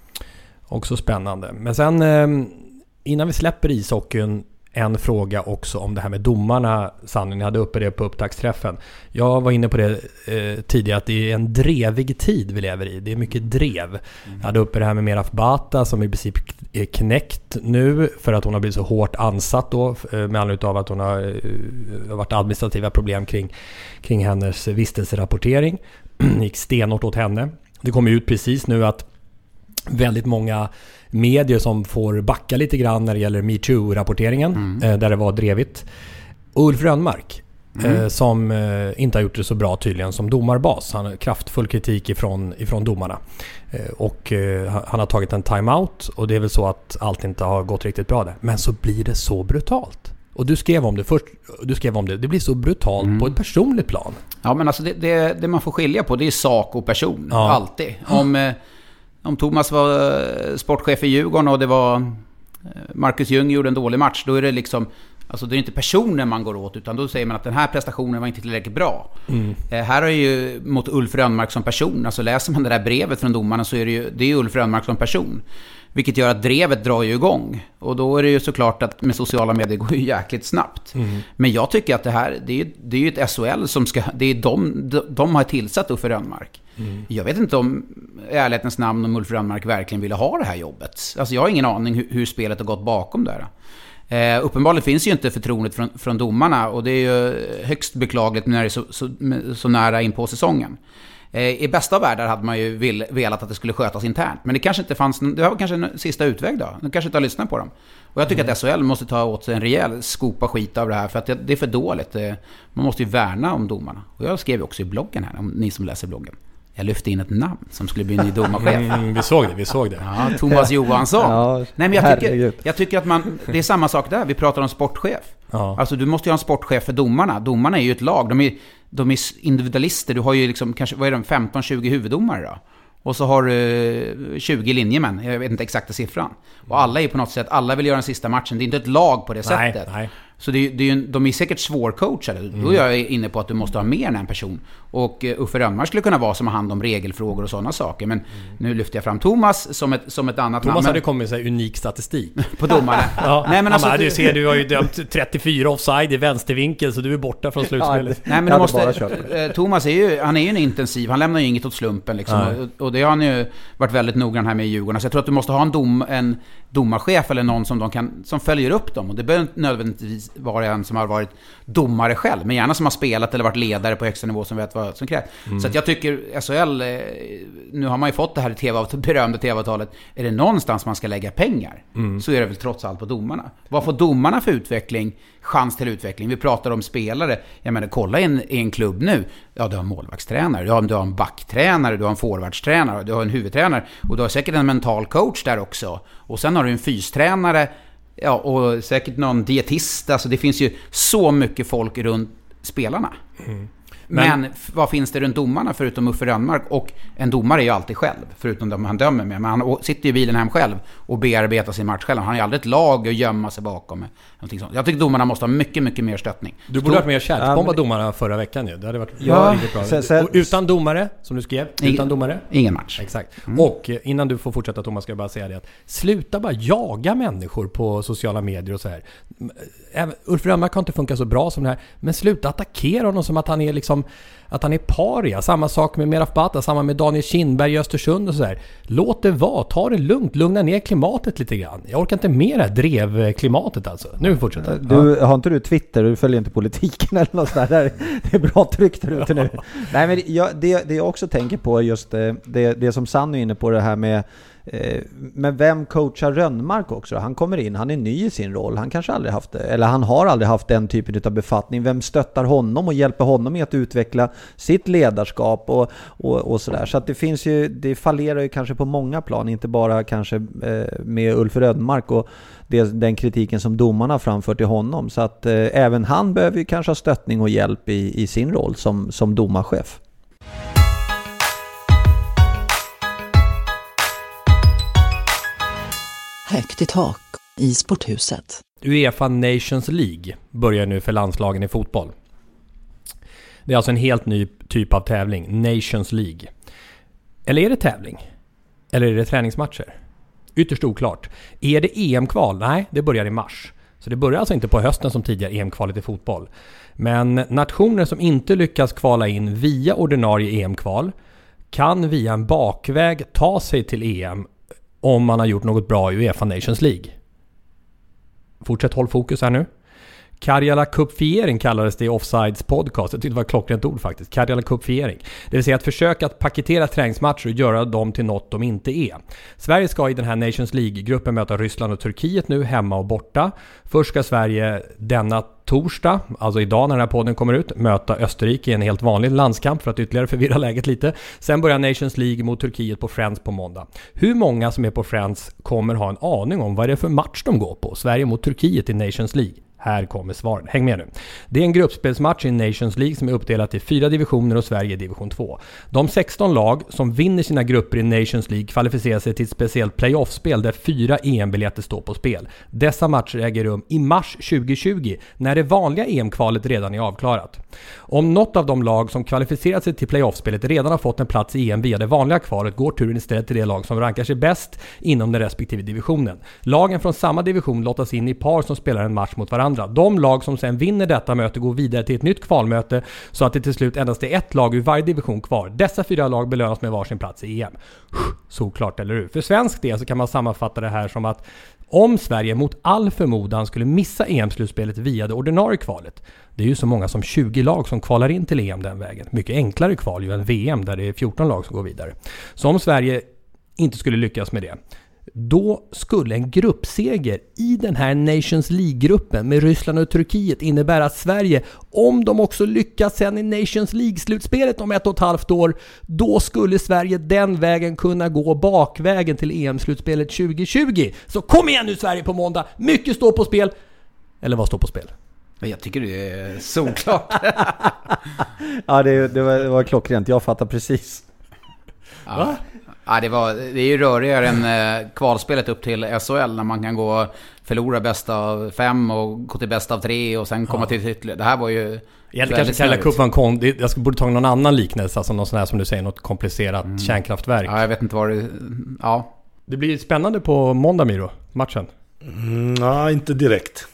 Också spännande. Men sen eh, innan vi släpper ishockeyn, en fråga också om det här med domarna. Sanne, ni hade uppe det på upptaktsträffen. Jag var inne på det eh, tidigare att det är en drevig tid vi lever i. Det är mycket drev. Mm. Jag hade uppe det här med Meraf Bata som i princip är knäckt nu för att hon har blivit så hårt ansatt då med anledning av att hon har eh, varit administrativa problem kring, kring hennes vistelserapportering. Gick stenhårt åt henne. Det kommer ut precis nu att väldigt många medier som får backa lite grann när det gäller MeToo-rapporteringen mm. eh, där det var drevigt. Ulf Rönnmark mm. eh, som eh, inte har gjort det så bra tydligen som domarbas. Han har kraftfull kritik ifrån, ifrån domarna. Eh, och eh, han har tagit en timeout och det är väl så att allt inte har gått riktigt bra där. Men så blir det så brutalt. Och du skrev om det först, du skrev om det. Det blir så brutalt mm. på ett personligt plan. Ja, men alltså det, det, det man får skilja på, det är sak och person. Ja. Alltid. Om... Eh, Om Thomas var sportchef i Djurgården och det var Marcus Ljung gjorde en dålig match, då är det liksom, alltså det är inte personen man går åt, utan då säger man att den här prestationen var inte tillräckligt bra. Mm. Eh, här är ju mot Ulf Rönnmark som person, alltså läser man det där brevet från domarna så är det ju, det är Ulf Rönnmark som person. Vilket gör att drevet drar ju igång. Och då är det ju såklart att med sociala medier går ju jäkligt snabbt. Mm. Men jag tycker att det här, det är ju, det är ju ett S H L som ska, det är de, de, de har tillsatt Ulf Rönnmark. Mm. Jag vet inte om i ärlighetens namn om Ulf Rönnmark verkligen ville ha det här jobbet. Alltså jag har ingen aning hur, hur spelet har gått bakom där. Eh, uppenbarligen finns ju inte förtroendet från, från domarna, och det är ju högst beklagligt när det är så, så, så nära in på säsongen. Eh, I bästa av världar hade man ju vill, velat att det skulle skötas internt, men det kanske inte fanns, det var kanske en sista utväg då. De kanske inte har lyssnat på dem. Och jag tycker mm. att S H L måste ta åt sig en rejäl skopa skit av det här, för att det, det är för dåligt. Det, man måste ju värna om domarna. Och jag skrev också i bloggen här, om ni som läser bloggen. Jag lyfte in ett namn som skulle bli ny domarchef. Mm, vi såg det, vi såg det. Ja, Thomas Johansson. Ja, nej, men jag tycker, jag tycker att man, det är samma sak där. Vi pratar om sportchef. Ja. Alltså du måste ju ha en sportchef för domarna. Domarna är ju ett lag. De är, de är individualister. Du har ju liksom, kanske, vad är de, femton tjugo huvuddomare då? och så har du tjugo linjemän, jag vet inte exakta siffran. Och alla är på något sätt, alla vill göra den sista matchen. Det är inte ett lag på det nej, sättet. Nej. Så det är, det är, de är säkert svårcoachade. Mm. Då är jag inne på att du måste ha mer än en person. Och uh, Uffe Rönnmark skulle kunna vara som har hand om regelfrågor och sådana saker. Men mm. nu lyfter jag fram Thomas som ett, som ett annat Thomas namn. hade kommit med unik statistik. På domare. Ja. Nej, men alltså, ja, du ser, du har ju dömt trettiofyra offside i vänstervinkel, så du är borta från slutspelet. Ja, nej, men du måste, Thomas är ju, han är ju en intensiv, han lämnar ju inget åt slumpen liksom. Och, och det har han ju varit väldigt noggrann här med i Djurgården. Så jag tror att du måste ha en, dom, en domarchef eller någon som, de kan, som följer upp dem. Och det behöver inte nödvändigtvis vara en som har varit domare själv, men gärna som har spelat eller varit ledare på högsta nivå som vet vad som krävs. Mm. Så att jag tycker S H L, nu har man ju fått det här T V, berömda T V-avtalet. Är det någonstans man ska lägga pengar, mm. så är det väl trots allt på domarna. Vad får domarna för utveckling, chans till utveckling? Vi pratar om spelare. Jag menar, kolla i en, i en klubb nu. Ja, du har en målvaktstränare, du har, du har en backtränare, du har en forwardstränare, du har en huvudtränare, och du har säkert en mental coach där också. Och sen har du en fystränare, ja, och säkert någon dietist. Alltså det finns ju så mycket folk runt spelarna. Mm. Men, men vad finns det runt domarna förutom Uffe Rönnmark? Och en domare är ju alltid själv, förutom de han dömer med. Men han sitter ju i bilen hem själv och bearbetar sin match själv. Han har ju aldrig ett lag att gömma sig bakom. Någonting sånt. Jag tycker domarna måste ha mycket, mycket mer stöttning. Du borde ha varit mer kärlsbomba ja, domarna förra veckan ju. Det hade varit ja, riktigt bra. Sen, sen, utan domare, som du skrev. Utan ingen, domare. Ingen match. Exakt. Mm. Och innan du får fortsätta, Thomas, ska jag bara säga det att sluta bara jaga människor på sociala medier och så här. Även, Ulf Rönnmark kan inte funka så bra som det här. Men sluta attackera honom som att han är liksom att han är paria. Samma sak med Meraf Bata, samma med Daniel Kindberg i Östersund och så här. Låt det vara, ta det lugnt, lugna ner klimatet lite grann. Jag orkar inte mer det drevklimatet alltså. Nu fortsätter. Du, har inte du Twitter? Du följer inte politiken eller något sånt där. Det är bra tryck där ute nu. Nej, men jag, det, det jag också tänker på just det, det, det som Sanny är inne på, det här med men vem coachar Rönnmark också? Han kommer in, han är ny i sin roll. Han kanske aldrig haft det, eller han har aldrig haft den typen av befattning. Vem stöttar honom och hjälper honom i att utveckla sitt ledarskap och, och, och sådär. Så att det finns ju, det fallerar ju kanske på många plan, inte bara kanske eh, med Ulf Rönnmark och det, den kritiken som domarna framfört till honom. Så att eh, även han behöver ju kanske ha stöttning och hjälp i, i sin roll som, som domarchef. Högt i tak i sporthuset. UEFA Nations League börjar nu för landslagen i fotboll. Det är alltså en helt ny typ av tävling, Nations League. Eller är det tävling? Eller är det träningsmatcher? Ytterst oklart. Är det E M-kval? Nej, det börjar i mars. Så det börjar alltså inte på hösten som tidigare E M-kvalet i fotboll. Men nationer som inte lyckas kvala in via ordinarie E M-kval kan via en bakväg ta sig till E M om man har gjort något bra i UEFA Nations League. Fortsätt håll fokus här nu. Karjala Cup-fiering kallades det i Offsides podcast. Jag tyckte det var ett klockrent ord faktiskt. Karjala Cup-fiering. Det vill säga att försöka att paketera träningsmatcher och göra dem till något de inte är. Sverige ska i den här Nations League-gruppen möta Ryssland och Turkiet nu, hemma och borta. Först ska Sverige denna torsdag, alltså idag när den här podden kommer ut, möta Österrike i en helt vanlig landskamp för att ytterligare förvirra läget lite. Sen börjar Nations League mot Turkiet på Friends på måndag. Hur många som är på Friends kommer ha en aning om vad det är för match de går på? Sverige mot Turkiet i Nations League. Här kommer svaren. Häng med nu. Det är en gruppspelsmatch i Nations League som är uppdelat i fyra divisioner och Sverige i division två. De sexton lag som vinner sina grupper i Nations League kvalificerar sig till ett speciellt playoff-spel där fyra E M-biljetter står på spel. Dessa matcher äger rum i mars tjugohundratjugo när det vanliga E M-kvalet redan är avklarat. Om något av de lag som kvalificerat sig till playoff-spelet redan har fått en plats i E M via det vanliga kvalet går turen istället till det lag som rankar sig bäst inom den respektive divisionen. Lagen från samma division lottas in i par som spelar en match mot varandra. De lag som sen vinner detta möte går vidare till ett nytt kvalmöte så att det till slut endast är ett lag ur varje division kvar. Dessa fyra lag belönas med varsin plats i E M. Såklart, eller hur? För svensk del så kan man sammanfatta det här som att om Sverige mot all förmodan skulle missa E M-slutspelet via det ordinarie kvalet, det är ju så många som tjugo lag som kvalar in till E M den vägen. Mycket enklare kval ju än V M där det är fjorton lag som går vidare. Så om Sverige inte skulle lyckas med det, då skulle en gruppseger i den här Nations League-gruppen med Ryssland och Turkiet innebära att Sverige, om de också lyckas sen i Nations League-slutspelet om ett och ett halvt år, då skulle Sverige den vägen kunna gå bakvägen till E M-slutspelet tjugohundratjugo. Så kom igen nu Sverige på måndag, mycket står på spel. Eller vad står på spel? Jag tycker det är såklart. Ja, det, det, var, det var klockrent, jag fattar precis. Ja. Ja, det, var, det är ju rörigare än eh, kvalspelet upp till S H L när man kan gå förlora bästa av fem och gå till bästa av tre och sen komma ja. till ytterligare. Det här var ju... Egentligen kanske Kalle Cup var en kon... Jag skulle borde ta någon annan liknelse, alltså någon sån här som du säger, något komplicerat mm. kärnkraftverk. Ja, jag vet inte vad det... Ja. Det blir spännande på måndag, Miro, matchen. Mm, nej, inte direkt.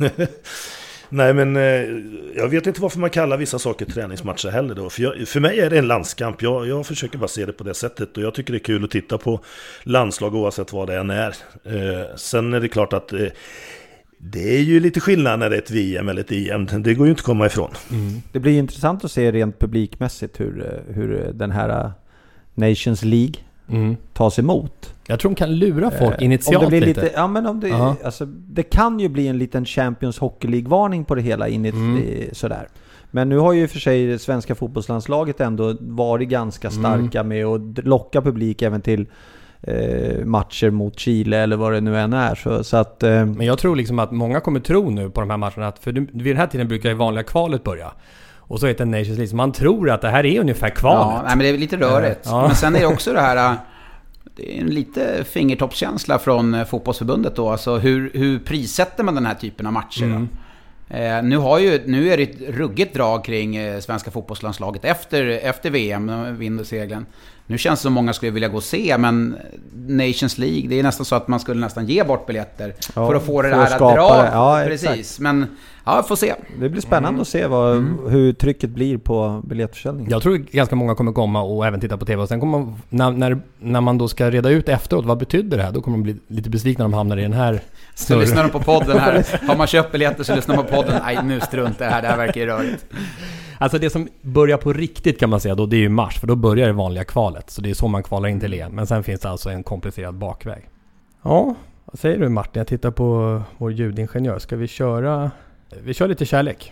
Nej, men eh, jag vet inte varför man kallar vissa saker träningsmatcher heller då. För, jag, för mig är det en landskamp. Jag, jag försöker bara se det på det sättet. Och jag tycker det är kul att titta på landslag oavsett vad det än är. Eh, sen är det klart att eh, det är ju lite skillnad när det är ett V M eller ett E M. Det går ju inte att komma ifrån. Mm. Det blir intressant att se rent publikmässigt hur, hur den här Nations League mm. tas emot. Jag tror de kan lura folk initialt om det blir lite. lite. Ja, men om det, uh-huh. alltså, det kan ju bli en liten Champions Hockey League-varning på det hela init, mm. sådär. Men nu har ju för sig det svenska fotbollslandslaget ändå varit ganska starka mm. med att locka publik även till eh, matcher mot Chile eller vad det nu än är. Så, så att, eh, men jag tror liksom att många kommer tro nu på de här matcherna att för vid den här tiden brukar ju vanliga kvalet börja. Och så heter det Nations League. Man tror att det här är ungefär kvalet. Ja, nej, men det är lite rörigt. Ja. Men sen är det också det här... Det är en lite fingertoppskänsla från fotbollsförbundet då. Alltså hur, hur prissätter man den här typen av matcher mm. eh, nu, har ju, nu är det ett ruggigt drag kring eh, svenska fotbollslandslaget efter, efter V M, vinner seglen. Nu känns det som många skulle vilja gå och se, men Nations League, det är nästan så att man skulle nästan ge bort biljetter ja, för att få det här att dra. Ja, precis. Exakt. Men ja, får se. Det blir spännande mm. att se vad, mm. hur trycket blir på biljettförsäljning. Jag tror ganska många kommer komma och även titta på tv. Och sen kommer man, när, när, när man då ska reda ut efteråt, vad betyder det här? Då kommer de bli lite besvikna när de hamnar i den här snurr. Så lyssnar de på podden här. Har man köpt biljetter så lyssnar man på podden. Nej, nu strunt det här. Det här verkar ju rörigt. Alltså det som börjar på riktigt kan man säga då, det är ju mars. För då börjar det vanliga kvalet. Så det är så man kvalar in till E M. Men sen finns det alltså en komplicerad bakväg. Ja, vad säger du Martin? Jag tittar på vår ljudingenjör. Ska vi köra... Vi kör lite kärlek.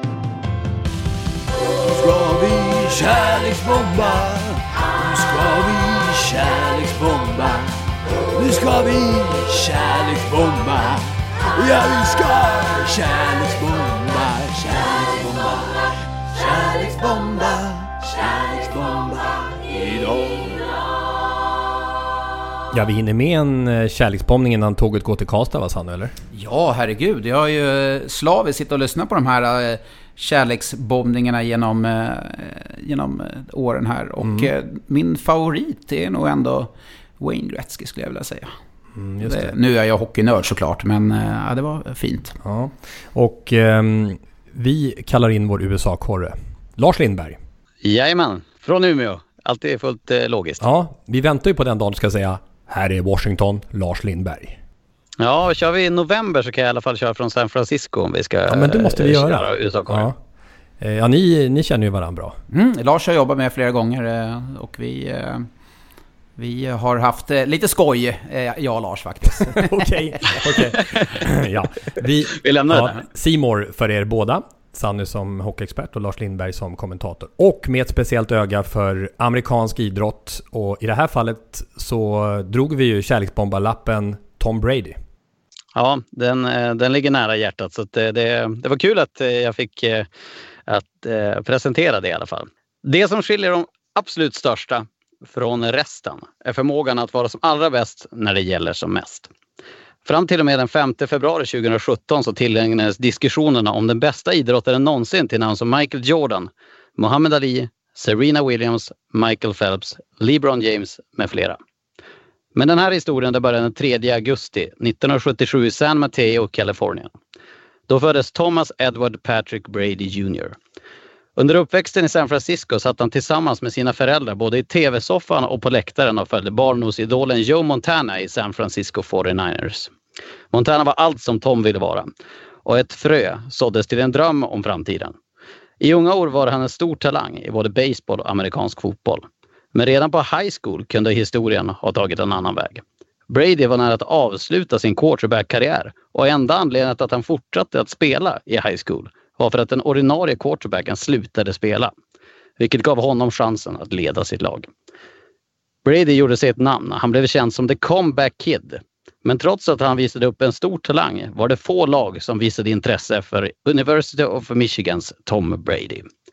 Nu ska vi kärleksbomba. Nu ska vi kärleksbomba. Nu ska vi kärleksbomba. Ja, vi ska kärleksbomba. Kärleksbomba. Kärleksbomba. Kärleksbomba. Idag. Ja, vi hinner med en kärleksbombning innan tåget går till Karlstad, vad sa du, eller? Ja, herregud. Jag har ju slaviskt sitta och lyssna på de här kärleksbombningarna genom, genom åren här. Och mm. min favorit är nog ändå Wayne Gretzky, skulle jag vilja säga. Mm, just det. Det, nu är jag hockeynörd såklart, men ja, det var fint. Ja. Och um, vi kallar in vår U S A-korre. Lars Lindberg. Jajamän, från Umeå. Allt är fullt eh, logiskt. Ja, vi väntar ju på den dagen ska säga här är Washington, Lars Lindberg. Ja, kör vi i november så kan jag i alla fall köra från San Francisco om vi ska. Ja, men det måste vi äh, göra. U S A-korre. Ja, ja ni, ni känner ju varandra bra. Mm, Lars har jobbat med flera gånger och vi... Vi har haft eh, lite skoj, eh, jag och Lars faktiskt. Okej, okej. Ja, vi, vi lämnar ja, det. Simor för er båda. Sanny som hockeyexpert och Lars Lindberg som kommentator. Och med ett speciellt öga för amerikansk idrott. Och i det här fallet så drog vi ju kärleksbombarlappen Tom Brady. Ja, den, den ligger nära hjärtat. Så det, det, det var kul att jag fick att presentera det i alla fall. Det som skiljer de absolut största från resten är förmågan att vara som allra bäst när det gäller som mest. Fram till och med den femte februari tjugohundrasjutton så tillägnades diskussionerna om den bästa idrottaren någonsin till namn som Michael Jordan, Muhammad Ali, Serena Williams, Michael Phelps, LeBron James med flera. Men den här historien där började den tredje augusti nittonhundrasjuttiosju i San Mateo, Kalifornien. Då föddes Thomas Edward Patrick Brady junior Under uppväxten i San Francisco satt han tillsammans med sina föräldrar både i tv-soffan och på läktaren och följde barndomsidolen Joe Montana i San Francisco fyrtionioers. Montana var allt som Tom ville vara och ett frö såddes till en dröm om framtiden. I unga år var han en stor talang i både baseball och amerikansk fotboll. Men redan på high school kunde historien ha tagit en annan väg. Brady var nära att avsluta sin quarterback-karriär och enda anledningen till att han fortsatte att spela i high school var för att den ordinarie quarterbacken slutade spela, vilket gav honom chansen att leda sitt lag. Brady gjorde sig ett namn. Han blev känd som The Comeback Kid. Men trots att han visade upp en stor talang var det få lag som visade intresse för University of Michigans Tom Brady.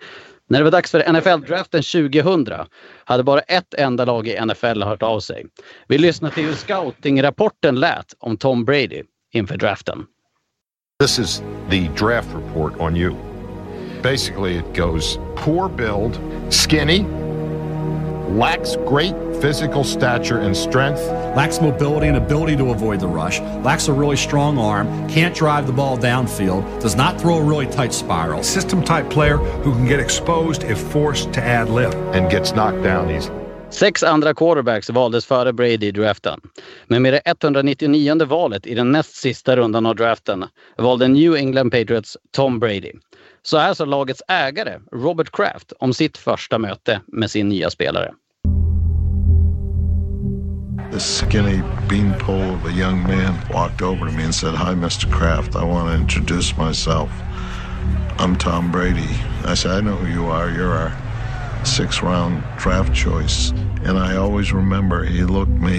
När det var dags för N F L-draften tjugohundra hade bara ett enda lag i N F L hört av sig. Vi lyssnar till hur scouting-rapporten lät om Tom Brady inför draften. This is the draft report on you. Basically it goes poor build, skinny, lacks great physical stature and strength, lacks mobility and ability to avoid the rush, lacks a really strong arm, can't drive the ball downfield, does not throw a really tight spiral. System type player who can get exposed if forced to add lift and gets knocked down easily. Sex andra quarterbacks valdes före Brady i draften. Men med det etthundranittionionde valet i den näst sista rundan av draften valde New England Patriots Tom Brady. Så här sa lagets ägare Robert Kraft om sitt första möte med sin nya spelare. This skinny beanpole of a young man walked over to me and said, "Hi, Mister Kraft. I want to introduce myself. I'm Tom Brady." I said, "I know who you are. You're our six-round draft choice." And I always remember he looked me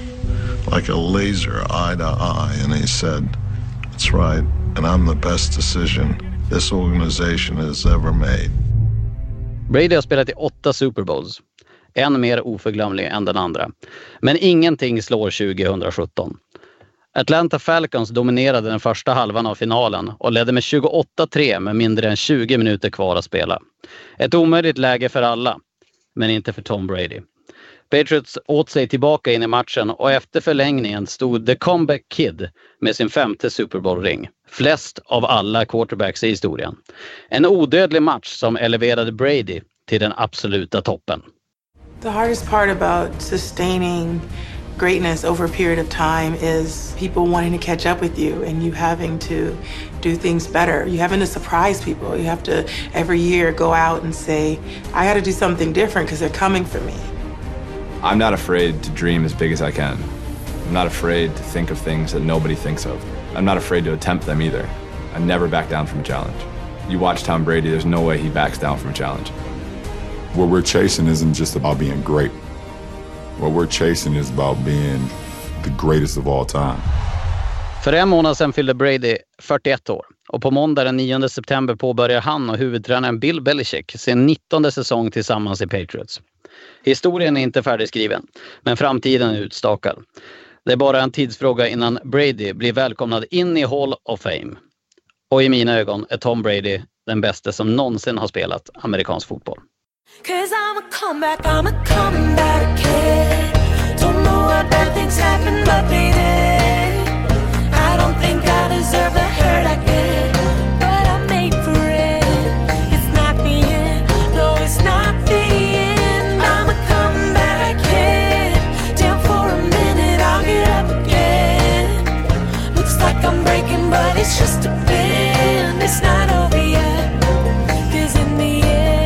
like a laser eye to eye, and he said, "That's right, and I'm the best decision this organization has ever made." Brady har spelat i åtta Super Bowls. En mer oförglömlig än den andra. Men ingenting slår tjugohundrasjutton. Atlanta Falcons dominerade den första halvan av finalen och ledde med tjugoåtta tre med mindre än tjugo minuter kvar att spela. Ett omöjligt läge för alla, men inte för Tom Brady. Patriots åt sig tillbaka in i matchen och efter förlängningen stod The Comeback Kid med sin femte Super Bowl-ring. Flest av alla quarterbacks i historien. En odödlig match som eleverade Brady till den absoluta toppen. The hardest part about sustaining greatness over a period of time is people wanting to catch up with you and you having to do things better. You having to surprise people. You have to every year go out and say, I got to do something different because they're coming for me. I'm not afraid to dream as big as I can. I'm not afraid to think of things that nobody thinks of. I'm not afraid to attempt them either. I never back down from a challenge. You watch Tom Brady, there's no way he backs down from a challenge. What we're chasing isn't just about being great. What we're chasing is about being the greatest of all time. För en månad sedan fyllde Brady fyrtioett år. Och på måndag den nionde september påbörjar han och huvudtränaren Bill Belichick sin nittonde säsong tillsammans i Patriots. Historien är inte färdigskriven, men framtiden är utstakad. Det är bara en tidsfråga innan Brady blir välkomnad in i Hall of Fame. Och i mina ögon är Tom Brady den bästa som någonsin har spelat amerikansk fotboll. Cause I'm a comeback, I'm a comeback kid. Don't know what bad things happen, but they did. I don't think I deserve the hurt I get, but I'm made for it. It's not the end, no it's not the end. I'm a comeback kid. Down for a minute, I'll get up again. Looks like I'm breaking, but it's just a bend. It's not over yet, cause in the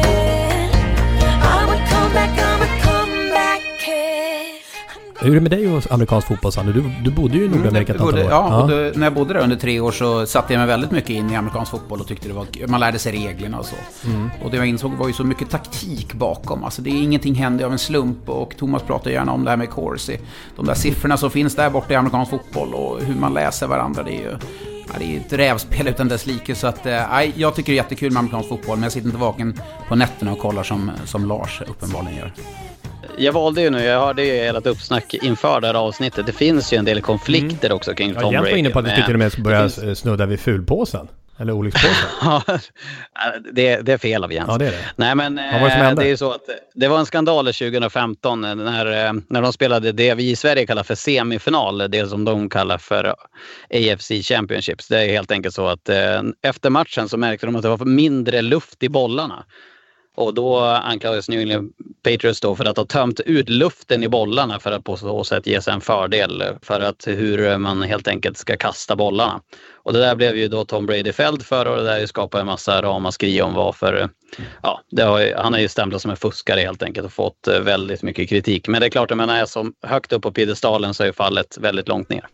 end I'm a comeback, I'm a comeback kid. Hur är det med dig och amerikansk fotboll, Sander? Du, du bodde ju i Nordamerika ett antal år. Ja, ja. Bodde, när jag bodde där under tre år så satte jag mig väldigt mycket in i amerikansk fotboll och tyckte det var, man lärde sig reglerna och så. Mm. Och det jag insåg var ju så mycket taktik bakom. Alltså det är ingenting händer av en slump, och Thomas pratar gärna om det här med Corsi. De där siffrorna som finns där borta i amerikansk fotboll och hur man läser varandra, det är ju... Ja, det är ju ett rävspel utan dess like, så att, äh, jag tycker det är jättekul med amerikansk fotboll, men jag sitter inte vaken på nätterna och kollar som, som Lars uppenbarligen gör. Jag valde ju nu, jag hörde ju ert uppsnack inför det här avsnittet. Det finns ju en del konflikter mm. också kring Tom Brady. Jag var inne på att vi till och med ska börja finns... snudda vid fulpåsen. Eller olyckspåsen. det, det är fel av Jens. Ja, det är det. Nej, men det är ju så att det var en skandal tjugohundrafemton när, när de spelade det vi i Sverige kallar för semifinal. Det som de kallar för A F C Championships. Det är helt enkelt så att efter matchen så märkte de att det var mindre luft i bollarna. Och då anklagades New England Patriots då för att ha tömt ut luften i bollarna för att på så sätt ge sig en fördel för att hur man helt enkelt ska kasta bollarna. Och det där blev ju då Tom Brady fälld för, och det där skapade en massa ramaskri om varför. Ja, det har, han är ju stämplad som en fuskare helt enkelt och fått väldigt mycket kritik. Men det är klart att när man är så högt upp på piedestalen så är fallet väldigt långt ner.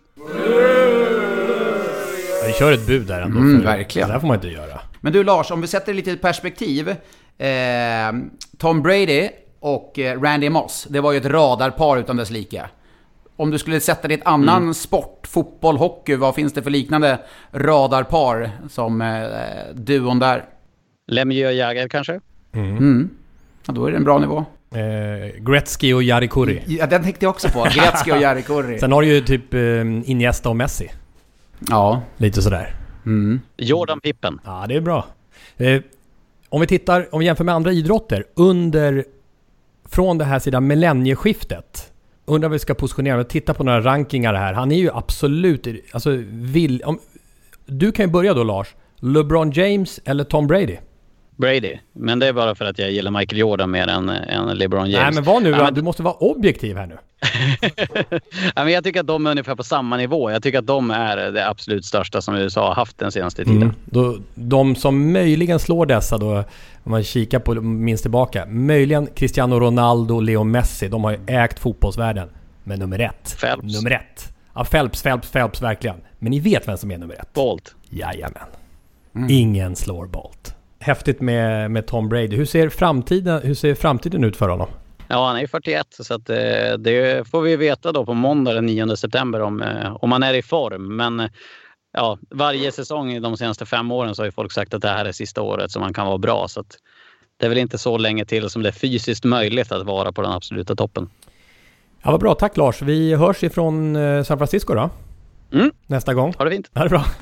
Vi kör ett bud där ändå. Mm, verkligen. Det där får man inte göra. Men du Lars, om vi sätter lite perspektiv. Eh, Tom Brady och eh, Randy Moss, det var ju ett radarpar utan dess like. Om du skulle sätta det i ett annan mm. sport, fotboll, hockey, vad finns det för liknande radarpar som eh, duon där? Lemieux och Jagr kanske? Mm. Mm. Ja, då är det en bra nivå. Eh, Gretzky och Jari Kurri. Ja, den tänkte jag också på. Gretzky och Jari Kurri. Sen har du ju typ eh, Iniesta och Messi. Ja. Lite sådär. Mm. Jordan Pippen. Ja, det är bra. Eh, om vi tittar, om vi jämför med andra idrotter under, från det här sidan millennieskiftet. Undrar vi ska positionera och titta på några rankingar här. Han är ju absolut, alltså vill, om, du kan ju börja då Lars. LeBron James eller Tom Brady? Brady. Men det är bara för att jag gillar Michael Jordan mer än, än LeBron James. Nej, men vad nu? Ja, men... Du måste vara objektiv här nu. ja, men jag tycker att de är ungefär på samma nivå. Jag tycker att de är det absolut största som U S A har haft den senaste tiden. Mm. Då, de som möjligen slår dessa då, om man kikar på minst tillbaka, möjligen Cristiano Ronaldo och Leo Messi. De har ju ägt fotbollsvärlden. Men nummer ett. Phelps. Nummer ett. Ja, Phelps, Phelps, Phelps, verkligen. Men ni vet vem som är nummer ett. Bolt. Jajamän. Mm. Ingen slår Bolt. Häftigt med, med Tom Brady. Hur ser framtiden, hur ser framtiden ut för honom? Ja, han är fyrtioett, så att, eh, det får vi veta då på måndag den nionde september om, eh, om han är i form. Men eh, ja, varje säsong de senaste fem åren så har ju folk sagt att det här är sista året som man kan vara bra. Så att det är väl inte så länge till som det är fysiskt möjligt att vara på den absoluta toppen. Ja, vad bra. Tack Lars. Vi hörs ifrån eh, San Francisco då. Mm. Nästa gång. Ha det fint. Ha det bra.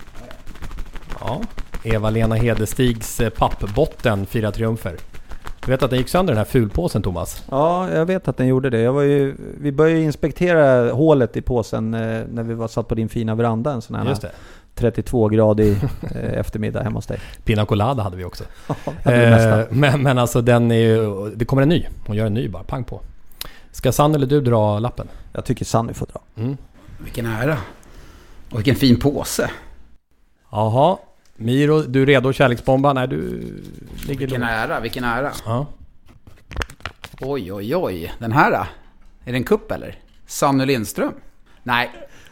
Ja, Eva-Lena Hedestigs eh, pappbotten firar triumfer. Du vet att den gick sönder den här fulpåsen, Thomas? Ja, jag vet att den gjorde det. Jag var ju, vi började inspektera hålet i påsen eh, när vi var satt på din fina veranda. En sån här Just det. trettiotvå gradig eh, eftermiddag hemma hos dig. Pina colada hade vi också. Ja, eh, men, men alltså den är ju, det kommer en ny. Hon gör en ny bara, pang på. Ska Sanny eller du dra lappen? Jag tycker Sanny får dra. Mm. Vilken ära. Och vilken fin påse. Jaha. Miro, du är redo att kärleksbomba? Nej, du ligger Vilken då. ära, vilken ära. Ja. Oj, oj, oj. Den här då? Är det en kupp eller? Sanny Lindström? Nej,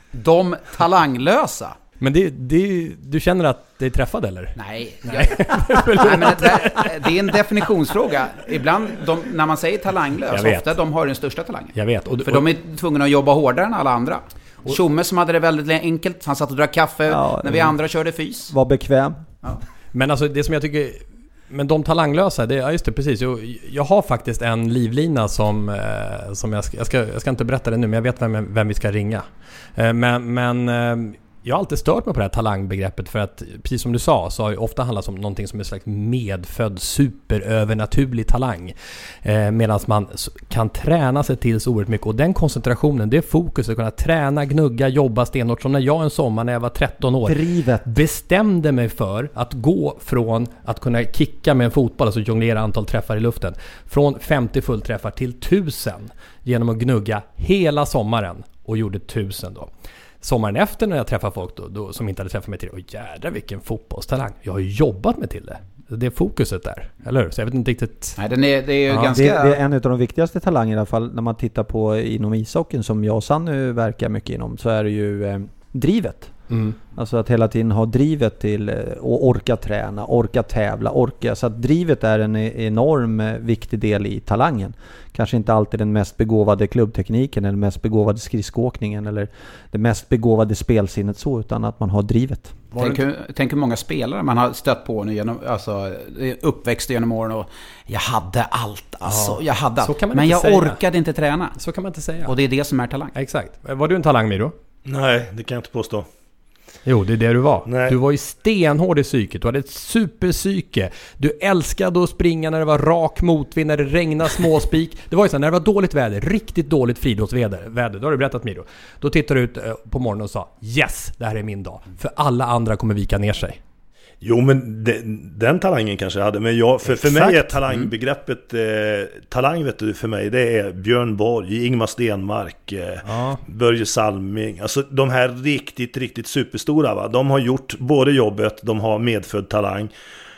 de talanglösa. Men det, det, du känner att det är träffad eller? Nej. Nej. Jag, nej men det, det är en definitionsfråga. Ibland, de, när man säger talanglös, ofta de har den största talangen. Jag vet. Och, För och, de är tvungna att jobba hårdare än alla andra. Tjomme som hade det väldigt enkelt. Han satt och drack kaffe ja, när vi andra körde fys. Var bekväm. Ja. Men alltså det som jag tycker... Men de talanglösa, det, ja just det, precis. Jag, jag har faktiskt en livlina som, eh, som jag, ska, jag, ska, jag ska inte berätta det nu, men jag vet vem, vem vi ska ringa. Eh, men men eh, jag har alltid stört mig på det här talangbegreppet för att, precis som du sa, så har det ofta handlat om någonting som är slags medfödd superövernaturlig talang. Eh, Medan man kan träna sig till så oerhört mycket. Och den koncentrationen, det fokuset, att kunna träna, gnugga, jobba stenhårt. Som när jag en sommar när jag var tretton år Drivet. bestämde mig för att gå från att kunna kicka med en fotboll, alltså jonglera antal träffar i luften, från femtio fullträffar till tusen genom att gnugga hela sommaren, och gjorde tusen då. Sommaren efter när jag träffade folk då, då, som inte hade träffat mig till, och jädrar vilken fotbollstalang. Jag har ju jobbat mig till det. Det är fokuset där, eller hur? Så jag vet inte riktigt... Nej, den är, det är ju ja, ganska... Det, det är en av de viktigaste talangerna i alla fall när man tittar på inom ishockeyn, som jag och Sanny verkar mycket inom, så är det ju eh, drivet. Mm. Alltså att hela tiden ha drivet till att orka träna, orka tävla, orka. Så att drivet är en enorm viktig del i talangen. Kanske inte alltid den mest begåvade klubbtekniken eller den mest begåvade skridskåkningen eller det mest begåvade spelsinnet så, utan att man har drivet. Tänk hur, tänk hur många spelare man har stött på nu genom, alltså, uppväxt genom åren, och jag hade allt, alltså, Ja, jag hade så allt. kan man Men inte jag säga. orkade inte träna. Så kan man inte säga. Och det är det som är talang. Exakt. Var du en talang, Miro? Nej, det kan jag inte påstå. Jo, det är det du var. Nej. Du var ju stenhård i psyket. Du hade ett superpsyke. Du älskade att springa när det var rak motvind, när det regnade småspik. Det var ju så när det var dåligt väder, riktigt dåligt friidrottsväder, väder, då har du berättat, Miro. Då tittade du ut på morgonen och sa: yes, det här är min dag. För alla andra kommer vika ner sig. Jo, men de, den talangen kanske jag hade. Men jag, för, för mig är talangbegreppet eh, talang, vet du, för mig det är Björn Borg, Ingmar Stenmark, eh, Ja. Börje Salming. Alltså de här riktigt, riktigt superstora, va? De har gjort både jobbet, de har medfödd talang.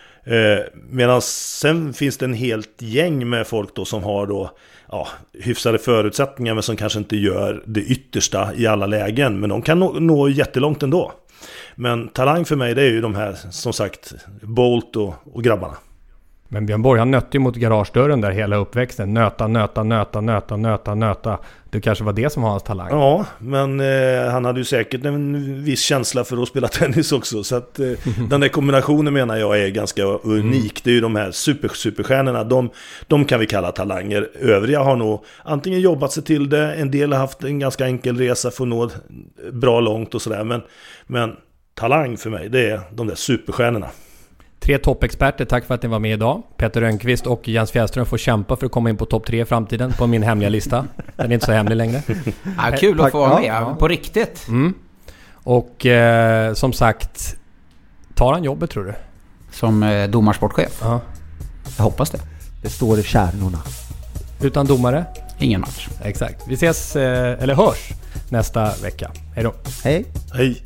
Eh, medan sen finns det en helt gäng med folk då som har då ja, hyfsade förutsättningar, men som kanske inte gör det yttersta i alla lägen. Men de kan nå, nå jättelångt ändå. Men talang för mig, det är ju de här, som sagt, Bolt och, och grabbarna. Men Björn Borg, han nötte ju mot garagedörren där hela uppväxten. Nöta, nöta, nöta, nöta, nöta, nöta. Det kanske var det som var hans talang. Ja, men eh, han hade ju säkert en viss känsla för att spela tennis också. Så att eh, den där kombinationen menar jag är ganska unik. Det är ju de här super, superstjärnorna. De, de kan vi kalla talanger. Övriga har nog antingen jobbat sig till det. En del har haft en ganska enkel resa för att nå bra långt och sådär. Men, men talang för mig, det är de där superstjärnorna. Tre toppexperter, tack för att ni var med idag. Peter Rönnqvist och Jens Fjällström får kämpa för att komma in på topp tre i framtiden på min hemliga lista. Den är inte så hemlig längre. Ja, kul att få vara med, ja. På riktigt. Mm. Och eh, som sagt, tar han jobbet tror du? Som eh, domarsportchef? Ja. Jag hoppas det. Det står i kärnorna. Utan domare? Ingen match. Exakt. Vi ses, eh, eller hörs, nästa vecka. Hej då. Hej. Hej.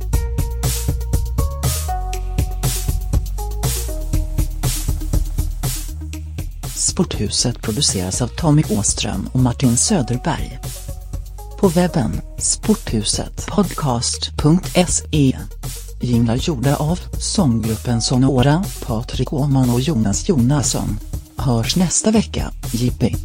Sporthuset produceras av Tommy Åström och Martin Söderberg. På webben sporthuset podcast punkt se. Jinglar gjorda av sånggruppen Sonora, Patrik Åman och Jonas Jonasson. Hörs nästa vecka, Jippi.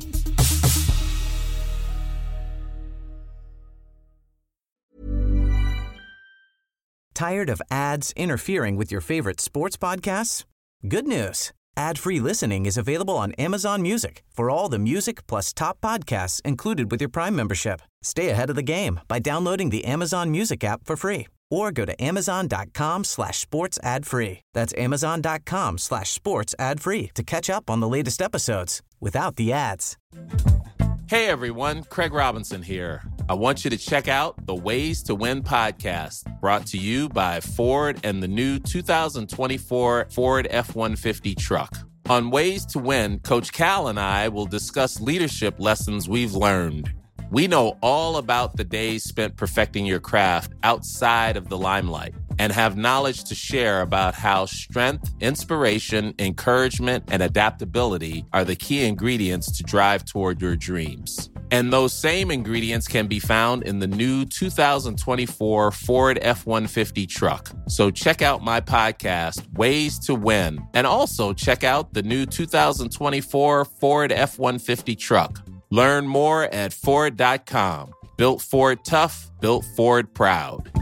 Tired of ads interfering with your favorite sports podcasts? Good news. Ad-free listening is available on Amazon Music for all the music plus top podcasts included with your Prime membership. Stay ahead of the game by downloading the Amazon Music app for free or go to amazon.com slash sports ad free. That's amazon.com slash sports ad free to catch up on the latest episodes without the ads. Hey everyone, Craig Robinson here. I want you to check out the Ways to Win podcast, brought to you by Ford and the new two thousand twenty-four Ford F one fifty truck. On Ways to Win, Coach Cal and I will discuss leadership lessons we've learned. We know all about the days spent perfecting your craft outside of the limelight and have knowledge to share about how strength, inspiration, encouragement, and adaptability are the key ingredients to drive toward your dreams. And those same ingredients can be found in the new two thousand twenty-four Ford F one fifty truck. So check out my podcast, Ways to Win, and also check out the new two thousand twenty-four Ford F one fifty truck. Learn more at Ford dot com. Built Ford tough, built Ford proud.